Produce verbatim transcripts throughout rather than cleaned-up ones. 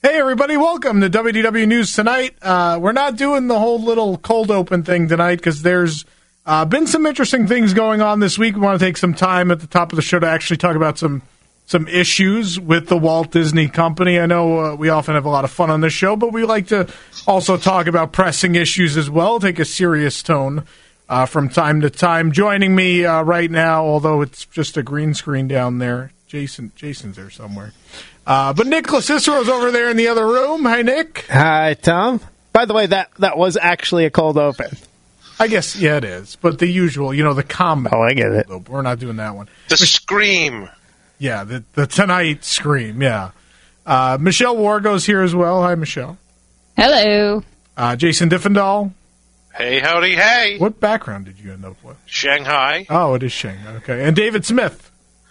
Hey, everybody, welcome to W D W News Tonight. Uh, we're not doing the whole little cold open thing tonight because there's uh, been some interesting things going on this week. We want to take some time at the top of the show to actually talk about some some issues with the Walt Disney Company. I know uh, we often have a lot of fun on this show, but we like to also talk about pressing issues as well, take a serious tone uh, from time to time. Joining me uh, right now, although it's just a green screen down there, Jason. Jason's there somewhere. Uh, but Nick Cicero's over there in the other room. Hi, Nick. Hi, Tom. By the way, that, that was actually a cold open. I guess, yeah, it is. But the usual, you know, the common. Oh, I get it. Open. We're not doing that one. The scream. Yeah, the, the tonight scream, yeah. Uh, Michelle Wargo's here as well. Hi, Michelle. Hello. Uh, Jason Diffendahl. Hey, howdy, hey. What background did you end up with? Shanghai. Oh, it is Shanghai. Okay. And David Smith.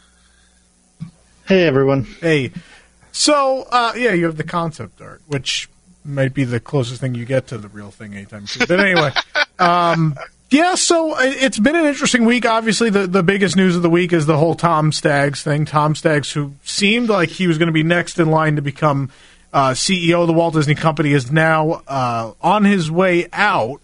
Hey, everyone. Hey. So, uh, yeah, you have the concept art, which might be the closest thing you get to the real thing anytime soon. But anyway, um, yeah, so it's been an interesting week. Obviously, the, the biggest news of the week is the whole Tom Staggs thing. Tom Staggs, who seemed like he was going to be next in line to become uh, C E O of the Walt Disney Company, is now uh, on his way out.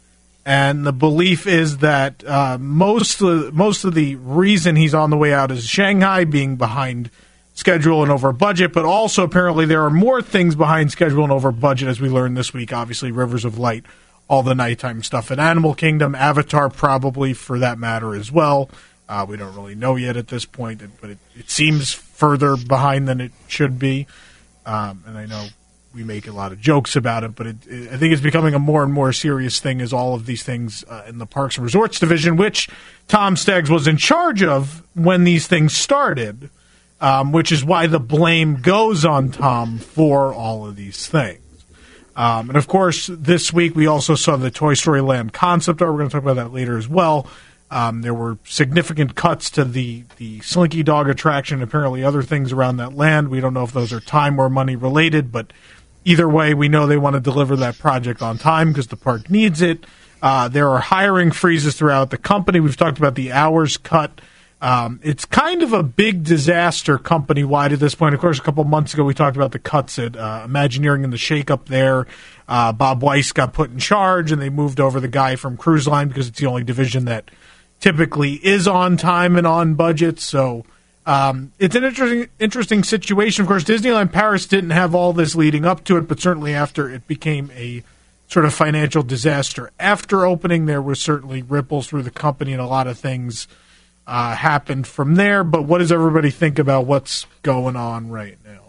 And the belief is that uh, most of, most of the reason he's on the way out is Shanghai being behind schedule and over budget, but also apparently there are more things behind schedule and over budget, as we learned this week. Obviously, Rivers of Light, all the nighttime stuff at Animal Kingdom, Avatar probably for that matter as well. Uh, we don't really know yet at this point, but it, it seems further behind than it should be. Um, and I know we make a lot of jokes about it, but it, it, I think it's becoming a more and more serious thing as all of these things uh, in the Parks and Resorts division, which Tom Staggs was in charge of when these things started. Um, which is why the blame goes on Tom for all of these things. Um, and, of course, this week we also saw the Toy Story Land concept art. We're going to talk about that later as well. Um, there were significant cuts to the, the Slinky Dog attraction, apparently other things around that land. We don't know if those are time or money related, but either way, we know they want to deliver that project on time because the park needs it. Uh, there are hiring freezes throughout the company. We've talked about the hours cut. Um, it's kind of a big disaster company-wide at this point. Of course, a couple months ago we talked about the cuts at uh, Imagineering and the shakeup there. Uh, Bob Weiss got put in charge, and they moved over the guy from Cruise Line because it's the only division that typically is on time and on budget. So um, it's an interesting, interesting situation. Of course, Disneyland Paris didn't have all this leading up to it, but certainly after it became a sort of financial disaster after opening, there was certainly ripples through the company and a lot of things Uh, happened from there, but what does everybody think about what's going on right now?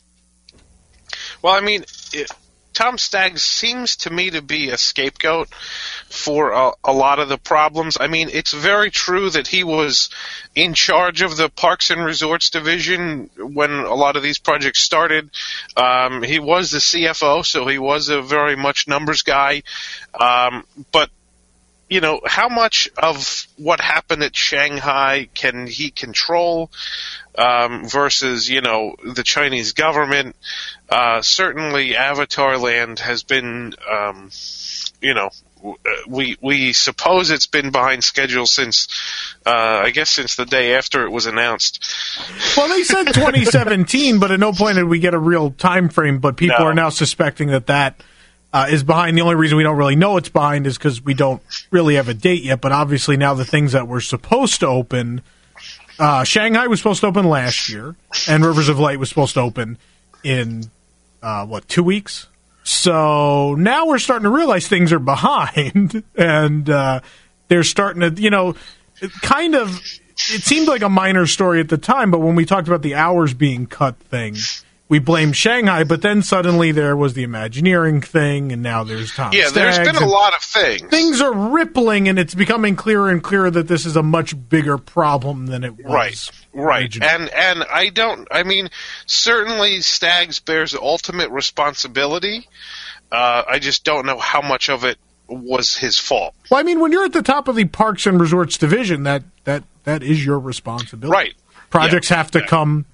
Well, I mean, it, Tom Staggs seems to me to be a scapegoat for a, a lot of the problems. I mean, it's very true that he was in charge of the Parks and Resorts division when a lot of these projects started. Um, he was the C F O, so he was a very much numbers guy, um, but you know, how much of what happened at Shanghai can he control um, versus, you know, the Chinese government? Uh, certainly Avatar Land has been, um, you know, we we suppose it's been behind schedule since, uh, I guess, since the day after it was announced. Well, they said twenty seventeen, but at no point did we get a real time frame, but people No. are now suspecting that that Uh, is behind. The only reason we don't really know it's behind is because we don't really have a date yet. But obviously now the things that were supposed to open, uh, Shanghai was supposed to open last year, and Rivers of Light was supposed to open in, uh, what, two weeks? So now we're starting to realize things are behind, and uh, they're starting to, you know, it kind of, it seemed like a minor story at the time, but when we talked about the hours being cut thing, we blamed Shanghai, but then suddenly there was the Imagineering thing, and now there's Tom Yeah, Staggs, there's been a lot of things. Things are rippling, and it's becoming clearer and clearer that this is a much bigger problem than it was. Right, right. originally. And and I don't, I mean, certainly Staggs bears ultimate responsibility. Uh, I just don't know how much of it was his fault. Well, I mean, when you're at the top of the Parks and Resorts division, that, that, that is your responsibility. Right. Projects Yeah, have to yeah. come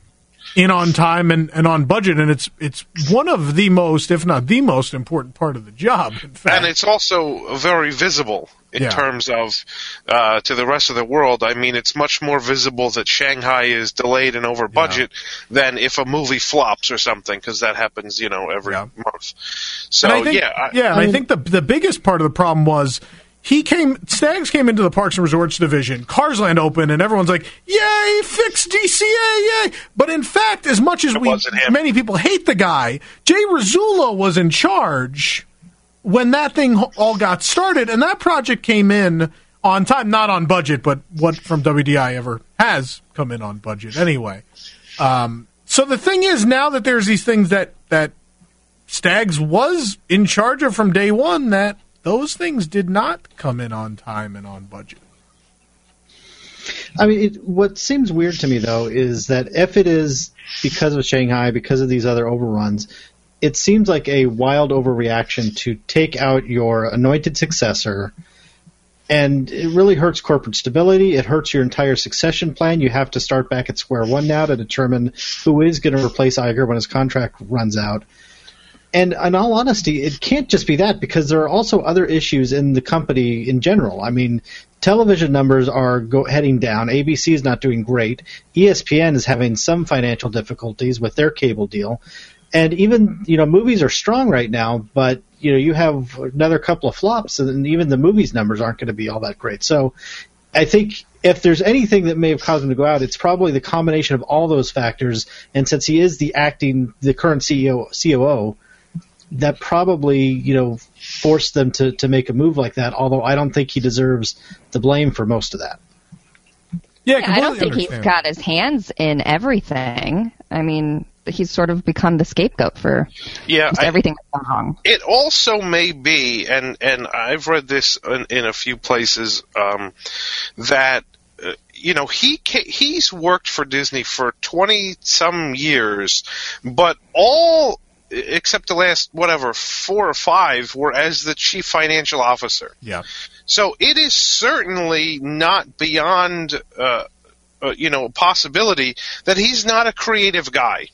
in on time and, and on budget, and it's it's one of the most, if not the most important part of the job, in fact. And it's also very visible in yeah. terms of uh, to the rest of the world. I mean, it's much more visible that Shanghai is delayed and over budget yeah. than if a movie flops or something, because that happens, you know, every yeah. month. So, I think, yeah. I, yeah, and I, mean, I think the the biggest part of the problem was he came, Stags came into the Parks and Resorts division, Cars Land opened, and everyone's like, yay, fix D C A, yay. But in fact, as much as we many people hate the guy, Jay Rizzullo was in charge when that thing all got started, and that project came in on time, not on budget, but what from W D I ever has come in on budget anyway. Um, so the thing is, now that there's these things that, that Stags was in charge of from day one, that those things did not come in on time and on budget. I mean, it, what seems weird to me, though, is that if it is because of Shanghai, because of these other overruns, it seems like a wild overreaction to take out your anointed successor, and it really hurts corporate stability. It hurts your entire succession plan. You have to start back at square one now to determine who is going to replace Iger when his contract runs out. And in all honesty, it can't just be that, because there are also other issues in the company in general. I mean, television numbers are go- heading down. A B C is not doing great. E S P N is having some financial difficulties with their cable deal. And even, you know, movies are strong right now, but, you know, you have another couple of flops, and even the movies numbers aren't going to be all that great. So I think if there's anything that may have caused him to go out, it's probably the combination of all those factors. And since he is the acting, the current C E O, C O O, that probably, you know, forced them to, to make a move like that, although I don't think he deserves the blame for most of that. Yeah, yeah I don't think understand. he's got his hands in everything. I mean, he's sort of become the scapegoat for yeah, just I, everything that's gone wrong. It also may be, and, and I've read this in, in a few places, um, that uh, you know, he he's worked for Disney for twenty-some years, but all except the last, whatever, four or five, were as the chief financial officer. Yeah. So it is certainly not beyond, uh, uh, you know, a possibility that he's not a creative guy.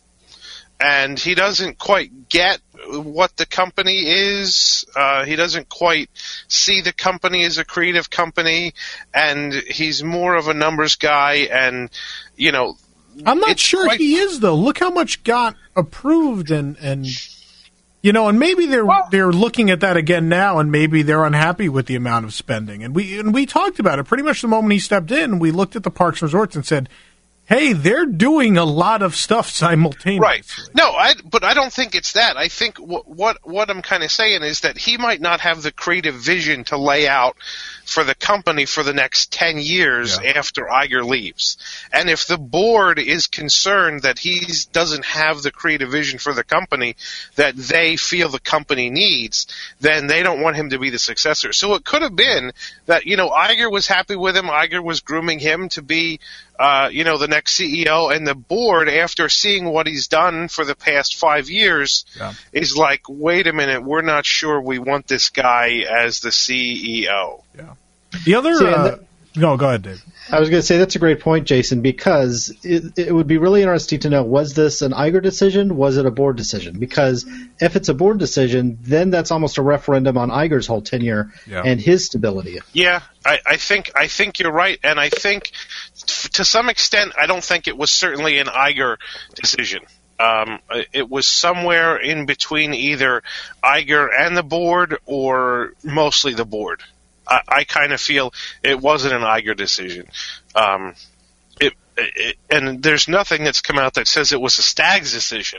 And he doesn't quite get what the company is. Uh, he doesn't quite see the company as a creative company. And he's more of a numbers guy. And, you know, I'm not sure quite... he is, though. Look how much got approved, and, and you know, and maybe they're well, they're looking at that again now, and maybe they're unhappy with the amount of spending. And we and we talked about it pretty much the moment he stepped in. We looked at the Parks and Resorts and said, hey, they're doing a lot of stuff simultaneously. Right. No, I, but I don't think it's that. I think what what, what I'm kind of saying is that he might not have the creative vision to lay out for the company for the next ten years yeah. after Iger leaves. And if the board is concerned that he doesn't have the creative vision for the company that they feel the company needs, then they don't want him to be the successor. So it could have been that, you know, Iger was happy with him. Iger was grooming him to be Uh, you know, the next C E O, and the board, after seeing what he's done for the past five years, yeah. is like, wait a minute, we're not sure we want this guy as the C E O. Yeah. The other, See, uh, that, no, go ahead, Dave. I was going to say that's a great point, Jason, because it, it would be really interesting to know, was this an Iger decision? Was it a board decision? Because if it's a board decision, then that's almost a referendum on Iger's whole tenure yeah. and his stability. Yeah, I, I think I think you're right, and I think f- to some extent, I don't think it was certainly an Iger decision. Um, it was somewhere in between either Iger and the board, or mostly the board. I, I kind of feel it wasn't an Iger decision. Um, it, it, and there's nothing that's come out that says it was a Stags decision.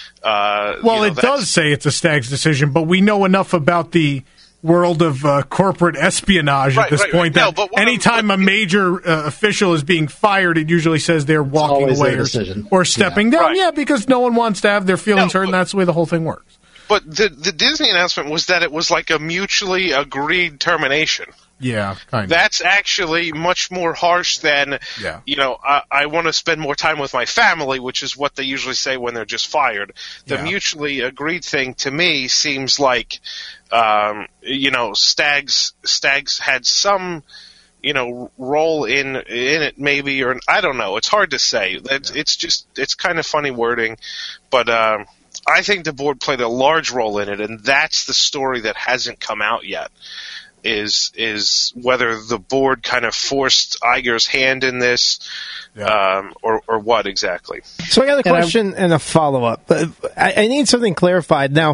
Uh, well, you know, it does say it's a Stags decision, but we know enough about the world of uh, corporate espionage right, at this right, point right. that no, anytime but, a major uh, official is being fired, it usually says they're walking away or, or stepping yeah. down. Right. Yeah, because no one wants to have their feelings no, hurt, but, and that's the way the whole thing works. But the the Disney announcement was that it was like a mutually agreed termination. Yeah, kind of. That's actually much more harsh than, yeah. you know, I, I want to spend more time with my family, which is what they usually say when they're just fired. The yeah. mutually agreed thing, to me, seems like, um, you know, Stags Stags had some you know, role in in it maybe, or I don't know. It's hard to say. It's, it's just it's kind of funny wording, but um, I think the board played a large role in it, and that's the story that hasn't come out yet. Is is whether the board kind of forced Iger's hand in this, yeah. um, or or what exactly? So I got a question and, and a follow up. I, I need something clarified now.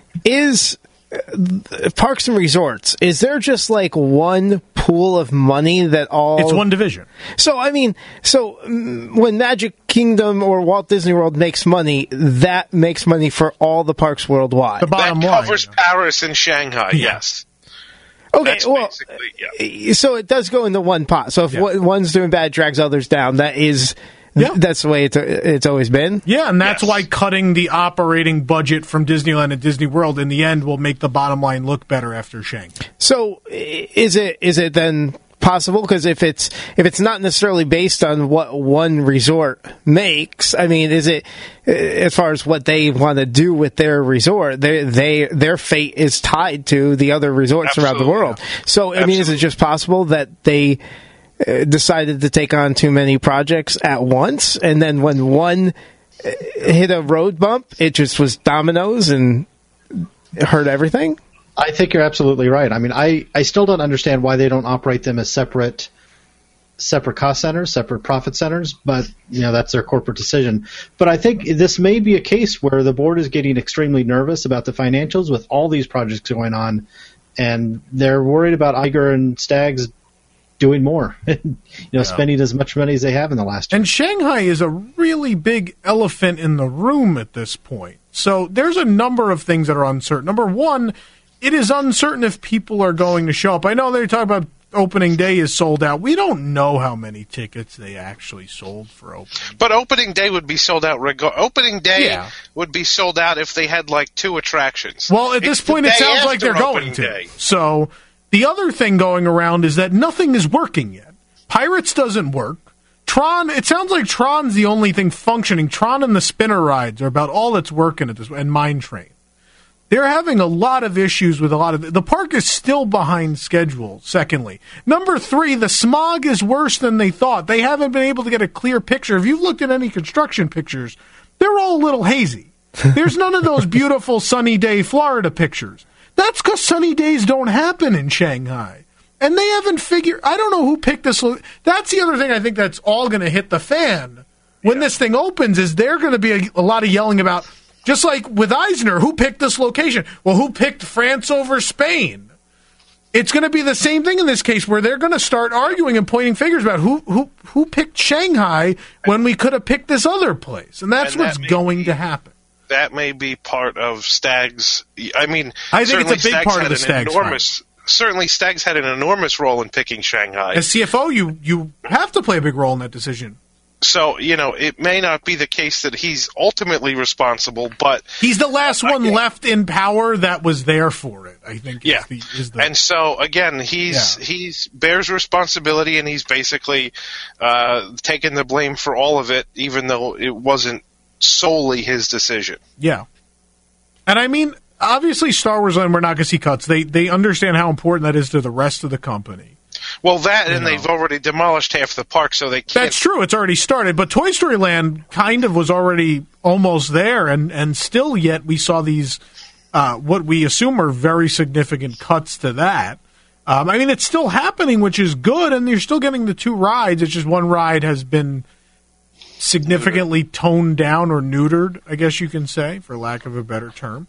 Is Parks and Resorts, is there just like one pool of money that all... It's one division. So, I mean, so when Magic Kingdom or Walt Disney World makes money, that makes money for all the parks worldwide. The bottom that line. covers Paris and Shanghai, yeah. yes. Okay, That's well, yeah. so it does go into one pot. So if yeah. one's doing bad, drags others down, that is... Yeah. That's the way it's, it's always been. Yeah, and that's yes. why cutting the operating budget from Disneyland and Disney World in the end will make the bottom line look better after Shanghai. So is it is it then possible? Because if it's if it's not necessarily based on what one resort makes, I mean, is it as far as what they want to do with their resort? They they their fate is tied to the other resorts Absolutely, around the world. Yeah. So I Absolutely. mean, is it just possible that they decided to take on too many projects at once, and then when one hit a road bump, it just was dominoes and hurt everything? I think you're absolutely right. I mean, I, I still don't understand why they don't operate them as separate separate cost centers, separate profit centers, but you know that's their corporate decision. But I think this may be a case where the board is getting extremely nervous about the financials with all these projects going on, and they're worried about Iger and Staggs doing more, you know, yeah. spending as much money as they have in the last year. And Shanghai is a really big elephant in the room at this point. So there's a number of things that are uncertain. Number one, it is uncertain if people are going to show up. I know they talk about opening day is sold out. We don't know how many tickets they actually sold for opening. But opening day would be sold out. Reg- opening day yeah. would be sold out if they had like two attractions. Well, at this it's point, it sounds like they're going to. Day. So the other thing going around is that nothing is working yet. Pirates doesn't work. Tron, it sounds like Tron's the only thing functioning. Tron and the spinner rides are about all that's working at this, and Mine Train. They're having a lot of issues with a lot of... The park is still behind schedule, secondly. Number three, the smog is worse than they thought. They haven't been able to get a clear picture. If you've looked at any construction pictures, they're all a little hazy. There's none of those beautiful sunny day Florida pictures. That's because sunny days don't happen in Shanghai. And they haven't figured... I don't know who picked this... Lo- that's the other thing I think that's all going to hit the fan when yeah. this thing opens, is there going to be a, a lot of yelling about... Just like with Eisner, who picked this location? Well, who picked France over Spain? It's going to be the same thing in this case, where they're going to start arguing and pointing fingers about who who who picked Shanghai when we could have picked this other place, and that's and what's that going be, to happen. That may be part of Staggs. I mean, I think it's a big Staggs part of the Staggs. Enormous, certainly, Staggs had an enormous role in picking Shanghai. As C F O, you you have to play a big role in that decision. So, you know, it may not be the case that he's ultimately responsible, but... He's the last one again, left in power that was there for it, I think. Yeah. Is the, is the, and so, again, he's yeah. he's bears responsibility, and he's basically uh, taken the blame for all of it, even though it wasn't solely his decision. Yeah. And I mean, obviously Star Wars Land, we're not going to see cuts. They, they understand how important that is to the rest of the company. Well, that you and know. They've already demolished half the park, so they can't... That's true. It's already started. But Toy Story Land kind of was already almost there, and, and still yet we saw these, uh, what we assume are very significant cuts to that. Um, I mean, it's still happening, which is good, and you're still getting the two rides. It's just one ride has been significantly toned down or neutered, I guess you can say, for lack of a better term.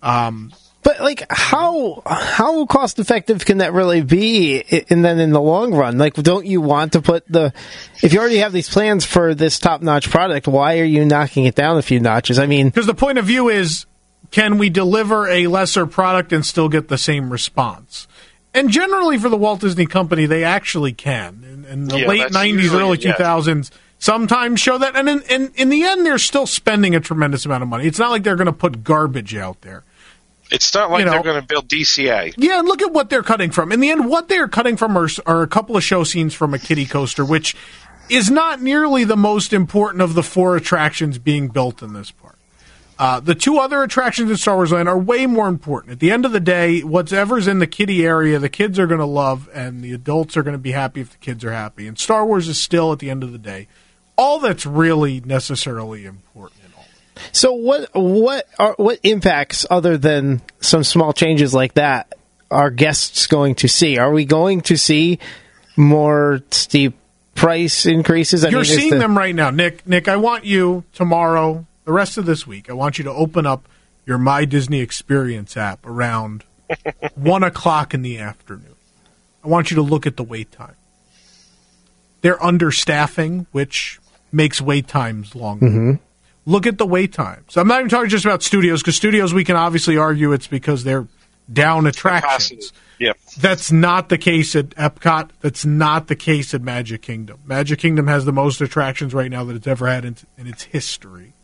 Um But, like, how how cost effective can that really be? And then in the long run, like, don't you want to put the... If you already have these plans for this top-notch product, why are you knocking it down a few notches? I mean... Because the point of view is, can we deliver a lesser product and still get the same response? And generally for the Walt Disney Company, they actually can. In, in the yeah, late nineties, usually, early two thousands, yeah. sometimes show that. And in, in, in the end, they're still spending a tremendous amount of money. It's not like they're going to put garbage out there. It's not like you know, they're going to build D C A. Yeah, and look at what they're cutting from. In the end, what they're cutting from are, are a couple of show scenes from a kiddie coaster, which is not nearly the most important of the four attractions being built in this park. Uh, the two other attractions in Star Wars Land are way more important. At the end of the day, whatever's in the kiddie area, the kids are going to love, and the adults are going to be happy if the kids are happy. And Star Wars is still, at the end of the day, all that's really necessarily important in all of it. So what what are what impacts other than some small changes like that are guests going to see? Are we going to see more steep price increases? I You're mean, is seeing the- them right now. Nick, Nick, I want you tomorrow, the rest of this week, I want you to open up your My Disney Experience app around one o'clock in the afternoon. I want you to look at the wait time. They're understaffing, which makes wait times longer. Mm-hmm. Look at the wait times. I'm not even talking just about studios, because studios we can obviously argue it's because they're down attractions. Yep. That's not the case at Epcot. That's not the case at Magic Kingdom. Magic Kingdom has the most attractions right now that it's ever had in, in its history.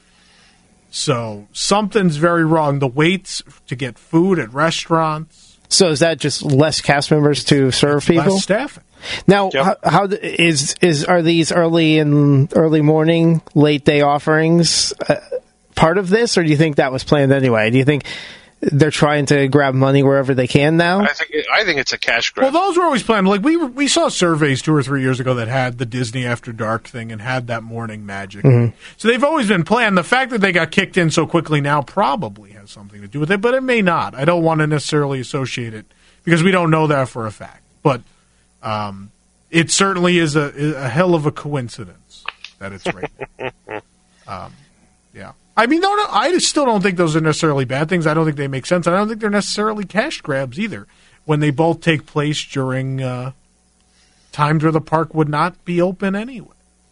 So something's very wrong. The waits to get food at restaurants. So is that just less cast members to serve people? Less staffing. Now, Yep. how, how th- is is are these early and early morning, late day offerings uh, part of this, or do you think that was planned anyway? Do you think they're trying to grab money wherever they can now? I think I think it's a cash grab. Well, those were always planned. Like we were, we saw surveys two or three years ago that had the Disney After Dark thing and had that morning magic. Mm-hmm. So they've always been planned. The fact that they got kicked in so quickly now probably has something to do with it, but it may not. I don't want to necessarily associate it because we don't know that for a fact. But um, it certainly is a, a hell of a coincidence that it's right now. um, yeah. I mean, no, no, I still don't think those are necessarily bad things. I don't think they make sense. I don't think they're necessarily cash grabs either, when they both take place during uh, times where the park would not be open anyway.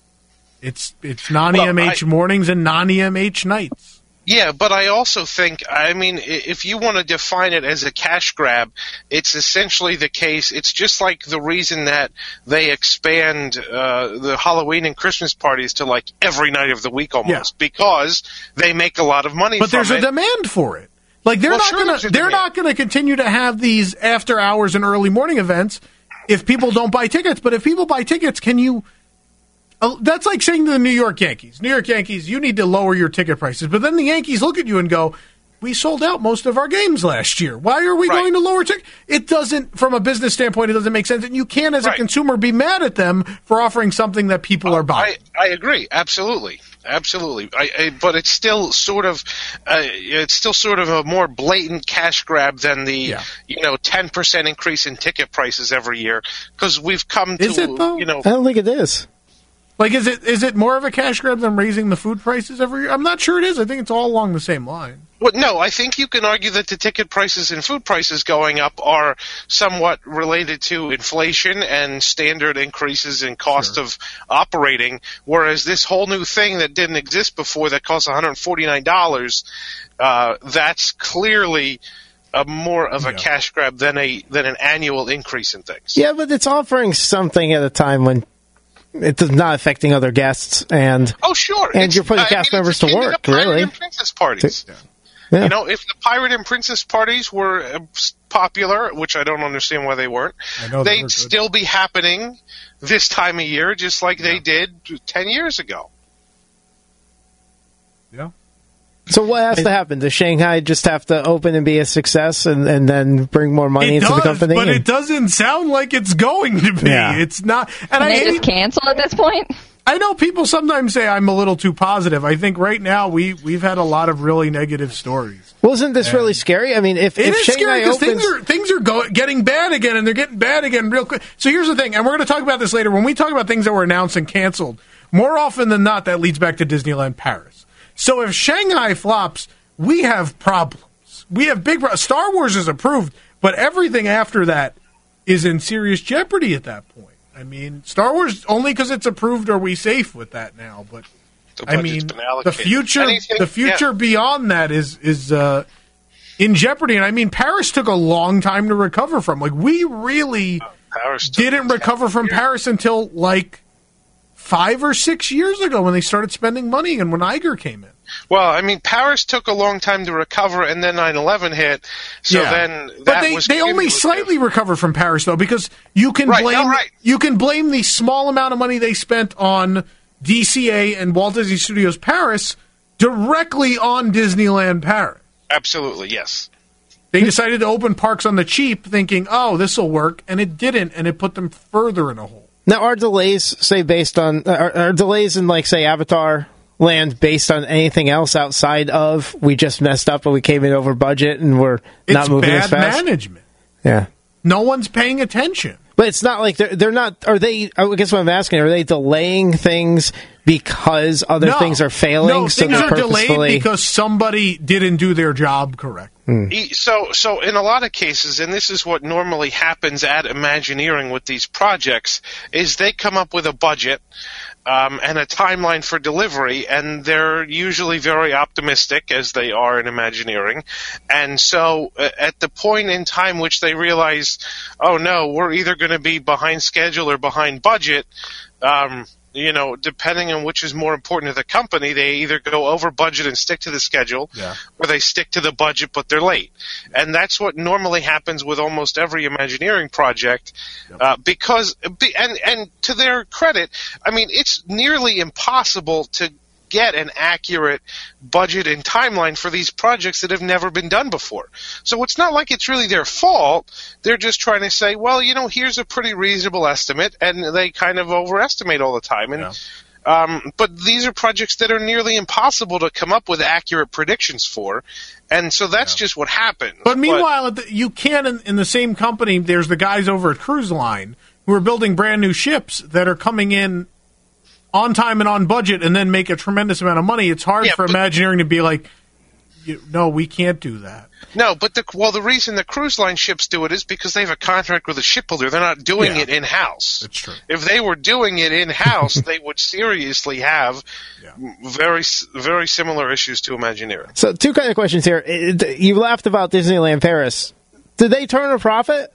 It's it's non-E M H Well, I- mornings and non-E M H nights. Yeah, but I also think, I mean, i- if you want to define it as a cash grab, it's essentially the case. It's just like the reason that they expand uh, the Halloween and Christmas parties to like every night of the week almost, Yeah. because they make a lot of money But from there's it. a demand for it. Like they're Well, not sure gonna there's a they're demand. not gonna continue to have these after hours and early morning events if people don't buy tickets. But if people buy tickets, can you? Uh, that's like saying to the New York Yankees, New York Yankees, you need to lower your ticket prices. But then the Yankees look at you and go, "We sold out most of our games last year. Why are we Right. going to lower tickets?" It doesn't, from a business standpoint, it doesn't make sense. And you can't, as a Right. consumer, be mad at them for offering something that people are buying. I, I agree, absolutely, absolutely. I, I, but it's still sort of, uh, it's still sort of a more blatant cash grab than the, Yeah. you know, ten percent increase in ticket prices every year, because we've come to, Is it, though? you know, I don't think it is. Like, is it is it more of a cash grab than raising the food prices every year? I'm not sure it is. I think it's all along the same line. well, no, I think you can argue that the ticket prices and food prices going up are somewhat related to inflation and standard increases in cost Sure. of operating, whereas this whole new thing that didn't exist before that costs one hundred forty-nine dollars, uh, that's clearly a more of a Yeah. cash grab than a than an annual increase in things. Yeah, but it's offering something at a time when it's not affecting other guests, and Oh, sure. And It's- you're putting I cast mean, members it's to akin work, the Pirate really. and Princess parties. yeah. You know, if the Pirate and Princess parties were uh, popular, which I don't understand why they weren't, I know they were they'd good. still be happening this time of year, just like they did ten years ago. Yeah. So what has to happen? Does Shanghai just have to open and be a success, and, and then bring more money It into does, the company? but And- it doesn't sound like it's going to be. Yeah. It's not. And Can I they hate, just cancel at this point? I know people sometimes say I'm a little too positive. I think right now we we've had a lot of really negative stories. Wasn't this really scary? I mean, if, It if is Shanghai scary because opens, things are things are go, getting bad again, and they're getting bad again real quick. So here's the thing, and we're going to talk about this later. When we talk about things that were announced and canceled, more often than not, that leads back to Disneyland Paris. So if Shanghai flops, we have problems. We have big pro- Star Wars is approved, but everything after that is in serious jeopardy at that point. I mean, Star Wars, only because it's approved are we safe with that now. But The I budget's mean, been the allocated. future, Anything- the future yeah. beyond that is is uh, in jeopardy. And I mean, Paris took a long time to recover from. Like, we really Paris took didn't recover from years. Paris until like five or six years ago when they started spending money and when Iger came in. Well, I mean, Paris took a long time to recover, and then nine eleven hit. So then, that but they was they only cumulative. slightly recovered from Paris though, because you can Right, blame no, right. you can blame the small amount of money they spent on D C A and Walt Disney Studios Paris directly on Disneyland Paris. Absolutely, yes. They decided to open parks on the cheap, thinking, "Oh, this will work," and it didn't, and it put them further in a hole. Now, are delays, say, based on are, are delays in, like, say, Avatar Land based on anything else outside of we just messed up and we came in over budget and we're It's not moving bad as fast? management. Yeah. No one's paying attention. But it's not like they're, they're not, are they, I guess what I'm asking, are they delaying things because other no. things are failing? No, so things they're are delayed purposefully- because somebody didn't do their job correct. E- So, so in a lot of cases, and this is what normally happens at Imagineering with these projects, is they come up with a budget um, and a timeline for delivery, and they're usually very optimistic, as they are in Imagineering. And so, uh, at the point in time which they realize, oh no, we're either going to be behind schedule or behind budget. Um, You know, depending on which is more important to the company, they either go over budget and stick to the schedule, Yeah. or they stick to the budget but they're late. And that's what normally happens with almost every Imagineering project, uh, because and and to their credit, I mean, it's nearly impossible to get an accurate budget and timeline for these projects that have never been done before. So it's not like it's really their fault. They're just trying to say, well, you know, here's a pretty reasonable estimate, and they kind of overestimate all the time. And Yeah. um, but these are projects that are nearly impossible to come up with accurate predictions for, and so that's just what happens. But meanwhile, at the- you can, in, in the same company, there's the guys over at Cruise Line who are building brand new ships that are coming in on time and on budget and then make a tremendous amount of money. It's hard Yeah, for but- Imagineering to be like, you, no, we can't do that. No, but the well, the reason the cruise line ships do it is because they have a contract with a shipbuilder. They're not doing Yeah. it in-house. That's true. If they were doing it in-house, they would seriously have Yeah. very s- very similar issues to Imagineering. So, two kind of questions here. It- You laughed about Disneyland Paris. Did they turn a profit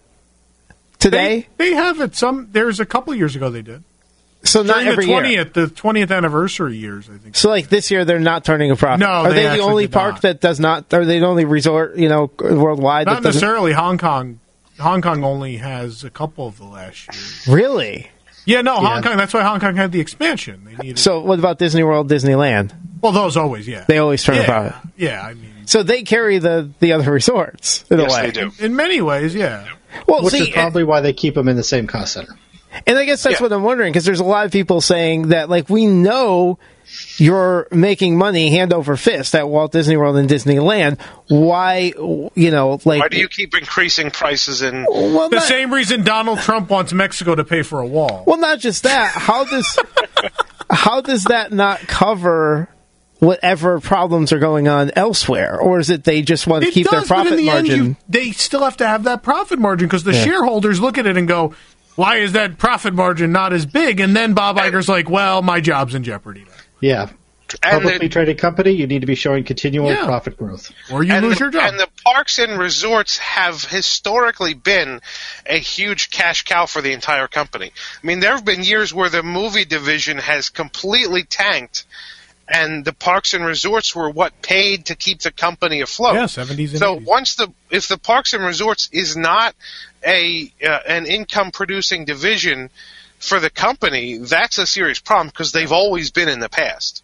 today? They, they have it some, there's a couple years ago they did. so not During every the year. twentieth, the twentieth anniversary years, I think. So, like this year, they're not turning a profit. No, are they they, the actually only did park not. that does not? Are they the only resort, you know, worldwide Not that doesn't? necessarily Hong Kong. Hong Kong only has a couple of the last years. Really? Yeah, no, Hong Yeah. Kong. That's why Hong Kong had the expansion. They needed. So, what about Disney World, Disneyland? well, those always, yeah. They always turn yeah, a profit. Yeah, I mean, So they carry the the other resorts in Yes, a way. they do. in many ways, yeah. Well, Which see, is probably why they keep them in the same cost center. and I guess that's Yeah. what I'm wondering because there's a lot of people saying that like we know you're making money hand over fist at Walt Disney World and Disneyland. Why, you know, like Why do you keep increasing prices in? well, The not, same reason Donald Trump wants Mexico to pay for a wall. well, not just that. How does how does that not cover whatever problems are going on elsewhere, or is it they just want to It keep does, their profit but in the margin? end, you, they still have to have that profit margin because the Yeah. shareholders look at it and go, "Why is that profit margin not as big?" And then Bob Iger's like, "Well, my job's in jeopardy now." Yeah. And Publicly the- traded company, you need to be showing continual Yeah. profit growth. Or you and lose the, your job. And the parks and resorts have historically been a huge cash cow for the entire company. I mean, there have been years where the movie division has completely tanked, and the parks and resorts were what paid to keep the company afloat. Yeah, seventies and So eighties. once the if the parks and resorts is not a uh, an income producing division for the company, that's a serious problem because they've always been in the past.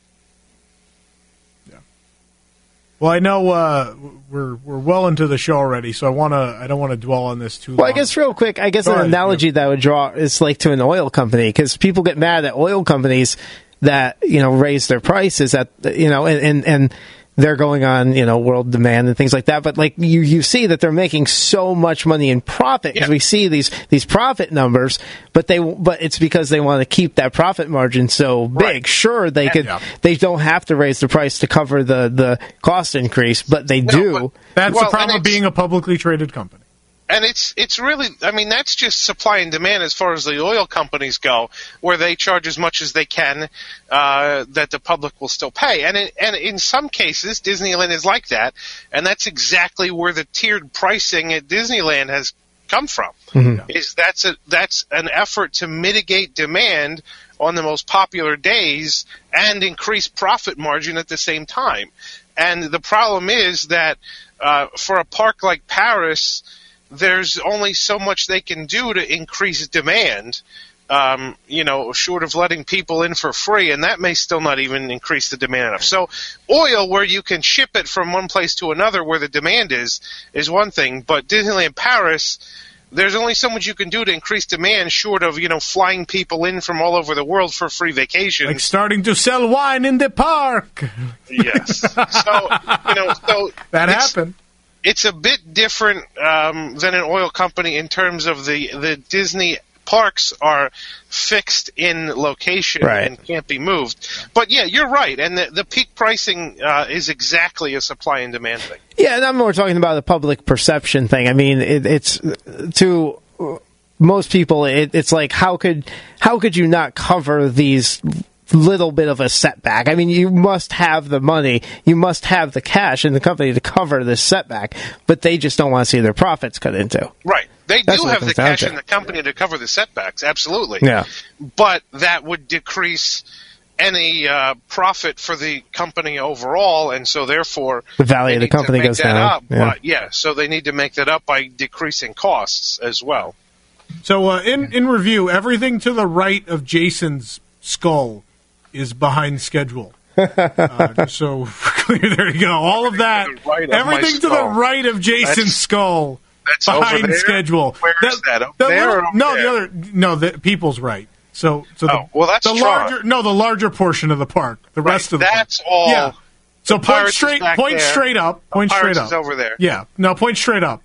Well, I know uh, we're we're well into the show already, so I want to I don't want to dwell on this too long. Well, I guess real quick, I guess Go an ahead, analogy that I would draw is like to an oil company because people get mad at oil companies that you know raise their prices at you know and and, and they're going on you know world demand and things like that. But like you you see that they're making so much money in profit because Yeah. we see these these profit numbers, but they but it's because they want to keep that profit margin so big. Right. Sure, they could Yeah. they don't have to raise the price to cover the the cost increase, but they No, do. but- That's Well, the problem and of being a publicly traded company. And it's it's really, I mean, that's just supply and demand as far as the oil companies go, where they charge as much as they can uh, that the public will still pay. And in, and in some cases, Disneyland is like that, and that's exactly where the tiered pricing at Disneyland has come from. Is that's a that's an effort to mitigate demand on the most popular days and increase profit margin at the same time. And the problem is that uh, for a park like Paris, there's only so much they can do to increase demand um, you know, short of letting people in for free, and that may still not even increase the demand enough. So oil, where you can ship it from one place to another where the demand is, is one thing, but Disneyland Paris, there's only so much you can do to increase demand short of, you know, flying people in from all over the world for free vacations. Like starting to sell wine in the park. Yes. So, you know, so that it's, happened. It's a bit different um, than an oil company in terms of the, the Disney parks are fixed in location right. and can't be moved. But yeah, you're right, and the, the peak pricing uh, is exactly a supply and demand thing. Yeah, and I'm more talking about the public perception thing. I mean, it, it's to most people, it, it's like how could how could you not cover these little bit of a setback? I mean, you must have the money, you must have the cash in the company to cover this setback, but they just don't want to see their profits cut into. Right. They That's do have the down cash to. in the company to cover the setbacks, absolutely. Yeah. But that would decrease any uh, profit for the company overall, and so therefore the value of the they need to company make goes that down. up. Yeah. But, yeah, so they need to make that up by decreasing costs as well. So uh, in in review, everything to the right of Jason's skull is behind schedule. Uh, just so clear, there you go. All of that, To the right of my everything to the skull. right of Jason's That's- skull That's over behind there? schedule. Where is that? Over the there little- or over no, there? the other no, the people's right. So, so the, Oh, well, that's the Tron. larger no, the larger portion of the park. The Right, rest of the that's park. all. Yeah. So The point Pirates is straight, back point there. straight up, point The straight Pirates up. is over there. Yeah, no, point straight up.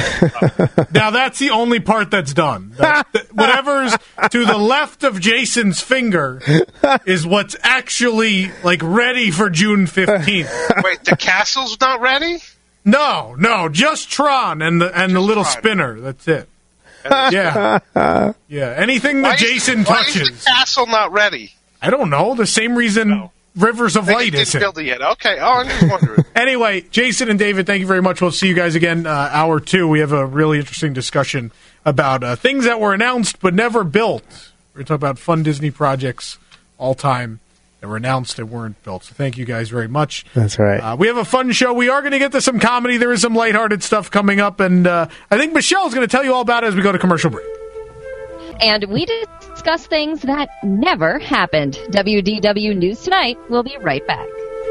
Now that's the only part that's done. That's the, whatever's to the left of Jason's finger is what's actually like ready for June fifteenth. Wait, the castle's not ready? No, no, just Tron and the and the little Tron. spinner. That's it. Yeah, yeah. Anything Why that is- Jason why is touches, the castle not ready? I don't know. The same reason No. Rivers of They Light didn't isn't. build it yet. Okay. Oh, I'm just wondering. Anyway, Jason and David, thank you very much. We'll see you guys again uh, hour two. We have a really interesting discussion about uh, things that were announced but never built. We're going to talk about fun Disney projects all time that were announced and weren't built. So thank you guys very much. That's right. Uh, we have a fun show. We are going to get to some comedy. There is some lighthearted stuff coming up, and uh, I think Michelle's going to tell you all about it as we go to commercial break. And we discuss things that never happened. W D W News Tonight. We'll be right back.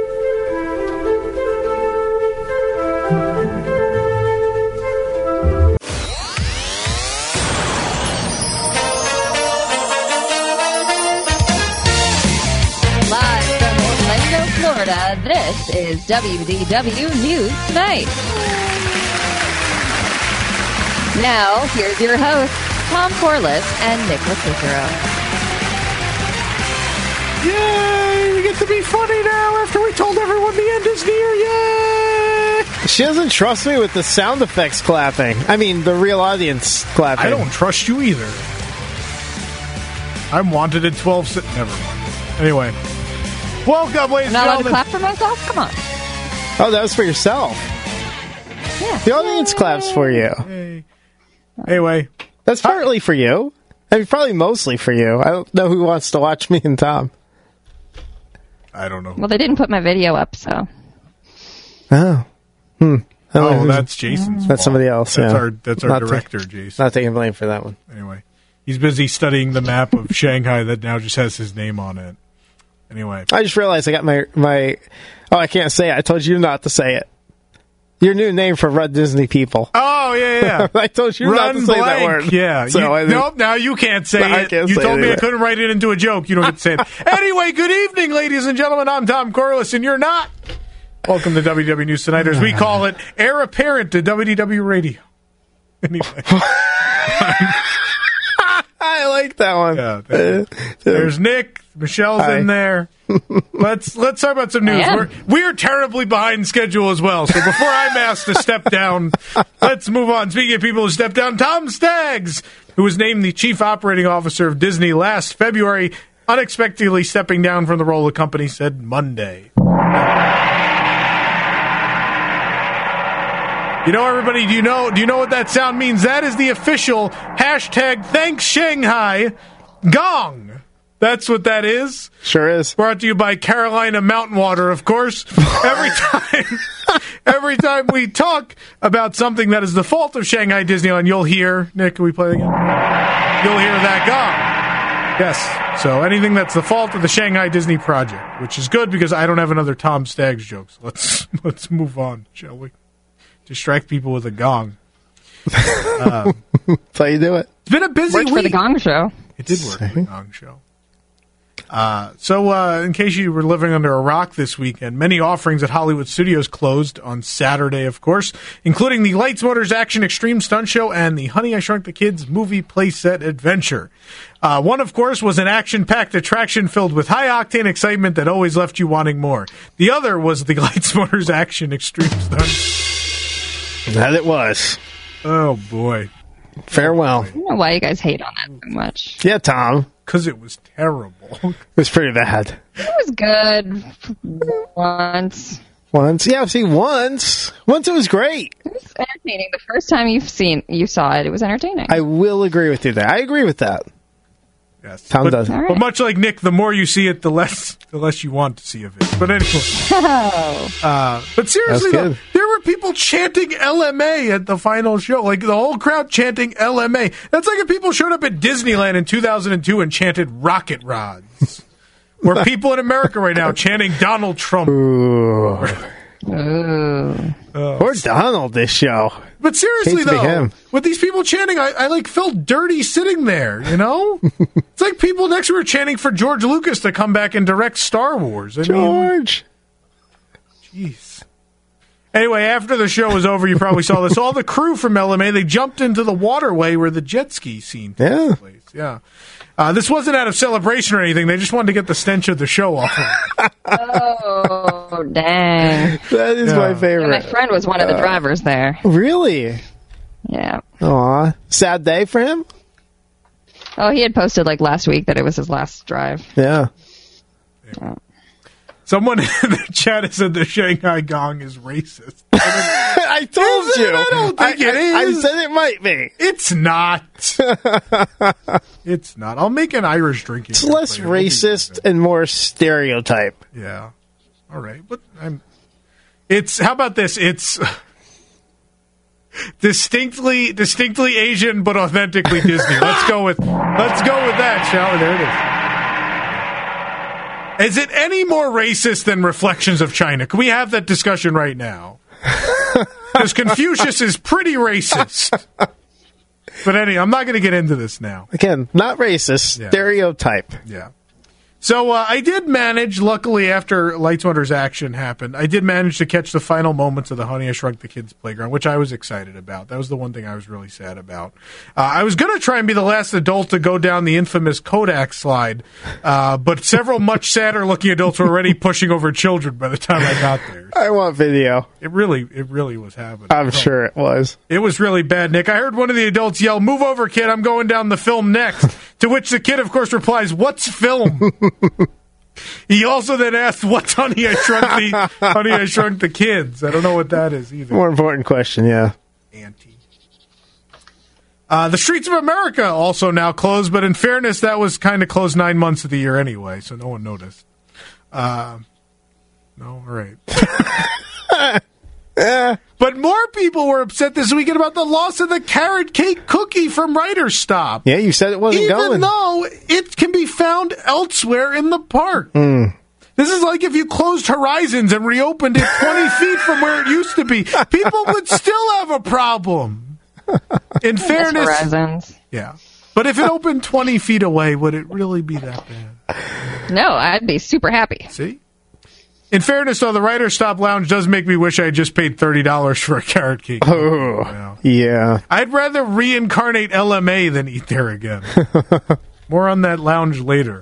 Live from Orlando, Florida, this is W D W News Tonight. Now, here's your hosts, Tom Corliss and Nicholas Cicero. Yay! We get to be funny now after we told everyone the end is near. Yay! She doesn't trust me with the sound effects clapping. I mean, the real audience clapping. I don't trust you either. I'm wanted at twelve. Si- Never mind. Anyway, welcome, ladies I'm and not allowed to gentlemen. clap for myself? Come on. Oh, that was for yourself. Yeah. The audience claps for you. Hey. Anyway, That's partly for you. I mean, probably mostly for you. I don't know who wants to watch me and Tom. I don't know. Well, they didn't put my video up, so. Oh. Hmm. I don't know Oh, who's- that's Jason's. That's fault. somebody else, That's yeah. our that's our Not ta- director, Jason. Not taking blame for that one. Anyway, he's busy studying the map of Shanghai that now just has his name on it. Anyway, I just realized I got my my. Oh, I can't say it. I told you not to say it. Your new name for Run Disney people. oh yeah, yeah. I told you Run not to say blank. that word. Yeah. So You- I nope. Now you can't say No, I it. can't you say told it me I either. couldn't write it into a joke. You don't get to say it. Anyway, good evening, ladies and gentlemen. I'm Tom Corliss, and you're not. Welcome to W W News Tonight, as we call it, heir apparent to W D W Radio. Anyway. I like that one. Yeah, thank you. There's Nick. Michelle's Hi. in there. Let's let's talk about some news. I am. We're we're terribly behind schedule as well. So before I'm asked to step down, let's move on. Speaking of people who step down, Tom Staggs, who was named the chief operating officer of Disney last February, unexpectedly stepping down from the role, the company said Monday. You know, everybody, do you know do you know what that sound means? That is the official hashtag Thanks Shanghai gong. That's what that is. Sure is. Brought to you by Carolina Mountain Water, of course. Every time every time we talk about something that is the fault of Shanghai Disneyland, you'll hear, Nick, can we play it again? You'll hear that gong. Yes. So anything that's the fault of the Shanghai Disney project, which is good because I don't have another Tom Staggs joke. So let's let's move on, shall we? Distract people with a gong. Um, That's how you do it. It's been a busy Worked week. for the Gong Show. It did work for the Gong Show. Uh, so, uh, in case you were living under a rock this weekend, many offerings at Hollywood Studios closed on Saturday, of course, including the Lights, Motors, Action Extreme Stunt Show and the Honey, I Shrunk the Kids movie playset adventure. Uh, one, of course, was an action-packed attraction filled with high-octane excitement that always left you wanting more. The other was the Lights, Motors, Action Extreme Stunt. That it was. Oh, boy. Farewell. I don't know why you guys hate on that so much. Yeah, Tom. Because it was terrible. It was pretty bad. It was good once. Once, yeah, I've seen once. Once it was great. It was entertaining. The first time you've seen, you saw it, it was entertaining. I will agree with you there. I agree with that. Yes. Tom but, does. All right. But much like Nick, the more you see it, the less the less you want to see of it. But anyway. Oh. Uh, but seriously, That's though, good. there were people chanting L M A at the final show. Like, the whole crowd chanting L M A. That's like if people showed up at Disneyland in two thousand two and chanted Rocket Rods. Or people in America right now chanting Donald Trump. Ooh. Ooh. Poor Donald this show. But seriously, Hate to be though, him. with these people chanting, I, I like felt dirty sitting there, you know? It's like people next to her chanting for George Lucas to come back and direct Star Wars. I mean, George. jeez. Anyway, after the show was over, you probably saw this. All the crew from L M A, they jumped into the waterway where the jet ski scene took Yeah. place. Yeah. Uh, this wasn't out of celebration or anything. They just wanted to get the stench of the show off. Oh, dang. That is Yeah. my Yeah, favorite. my friend was one of the drivers there. Really? Yeah. Aw. Sad day for him? Oh, he had posted like last week that it was his last drive. Yeah. Someone in the chat has said the Shanghai Gong is racist. I told Is it? you. I don't think it I, is. I said it might be. It's not. It's not. I'll make an Irish drinking. It's beer less player. We'll be racist good. and more stereotype. Yeah. All right. But I'm. It's. How about this? It's distinctly, distinctly Asian, but authentically Disney. Let's go with. Let's go with that, shall we? There it is. Is it any more racist than Reflections of China? Can we have that discussion right now? Because Confucius is pretty racist. But anyway, I'm not going to get into this now. Again, not racist, Yeah. stereotype. Yeah. So uh, I did manage, luckily, after Lights, Motors, Action happened, I did manage to catch the final moments of the Honey, I Shrunk the Kids playground, which I was excited about. That was the one thing I was really sad about. Uh, I was going to try and be the last adult to go down the infamous Kodak slide, uh, but several much sadder-looking adults were already pushing over children by the time I got there. I want video. It really, it really was happening. I'm sure it was. It was really bad, Nick. I heard one of the adults yell, "Move over, kid, I'm going down the film next." To which the kid, of course, replies, "What's film?" He also then asked, "What's Honey, I Shrunk the Honey, I Shrunk the Kids?" I don't know what that is either. More important question, yeah. Auntie. Uh, the Streets of America also now closed, but in fairness, that was kind of closed nine months of the year anyway, so no one noticed. Uh, no, all right. But more people were upset this weekend about the loss of the carrot cake cookie from Writer's Stop. Yeah, you said it wasn't Even going. though it can be found elsewhere in the park. Mm. This is like if you closed Horizons and reopened it twenty feet from where it used to be. People would still have a problem. In fairness, Horizons. yeah. But if it opened twenty feet away, would it really be that bad? No, I'd be super happy. See? In fairness, though, the Writer's Stop Lounge does make me wish I had just paid thirty dollars for a carrot cake. Oh, Yeah. yeah. I'd rather reincarnate L M A than eat there again. More on that lounge later.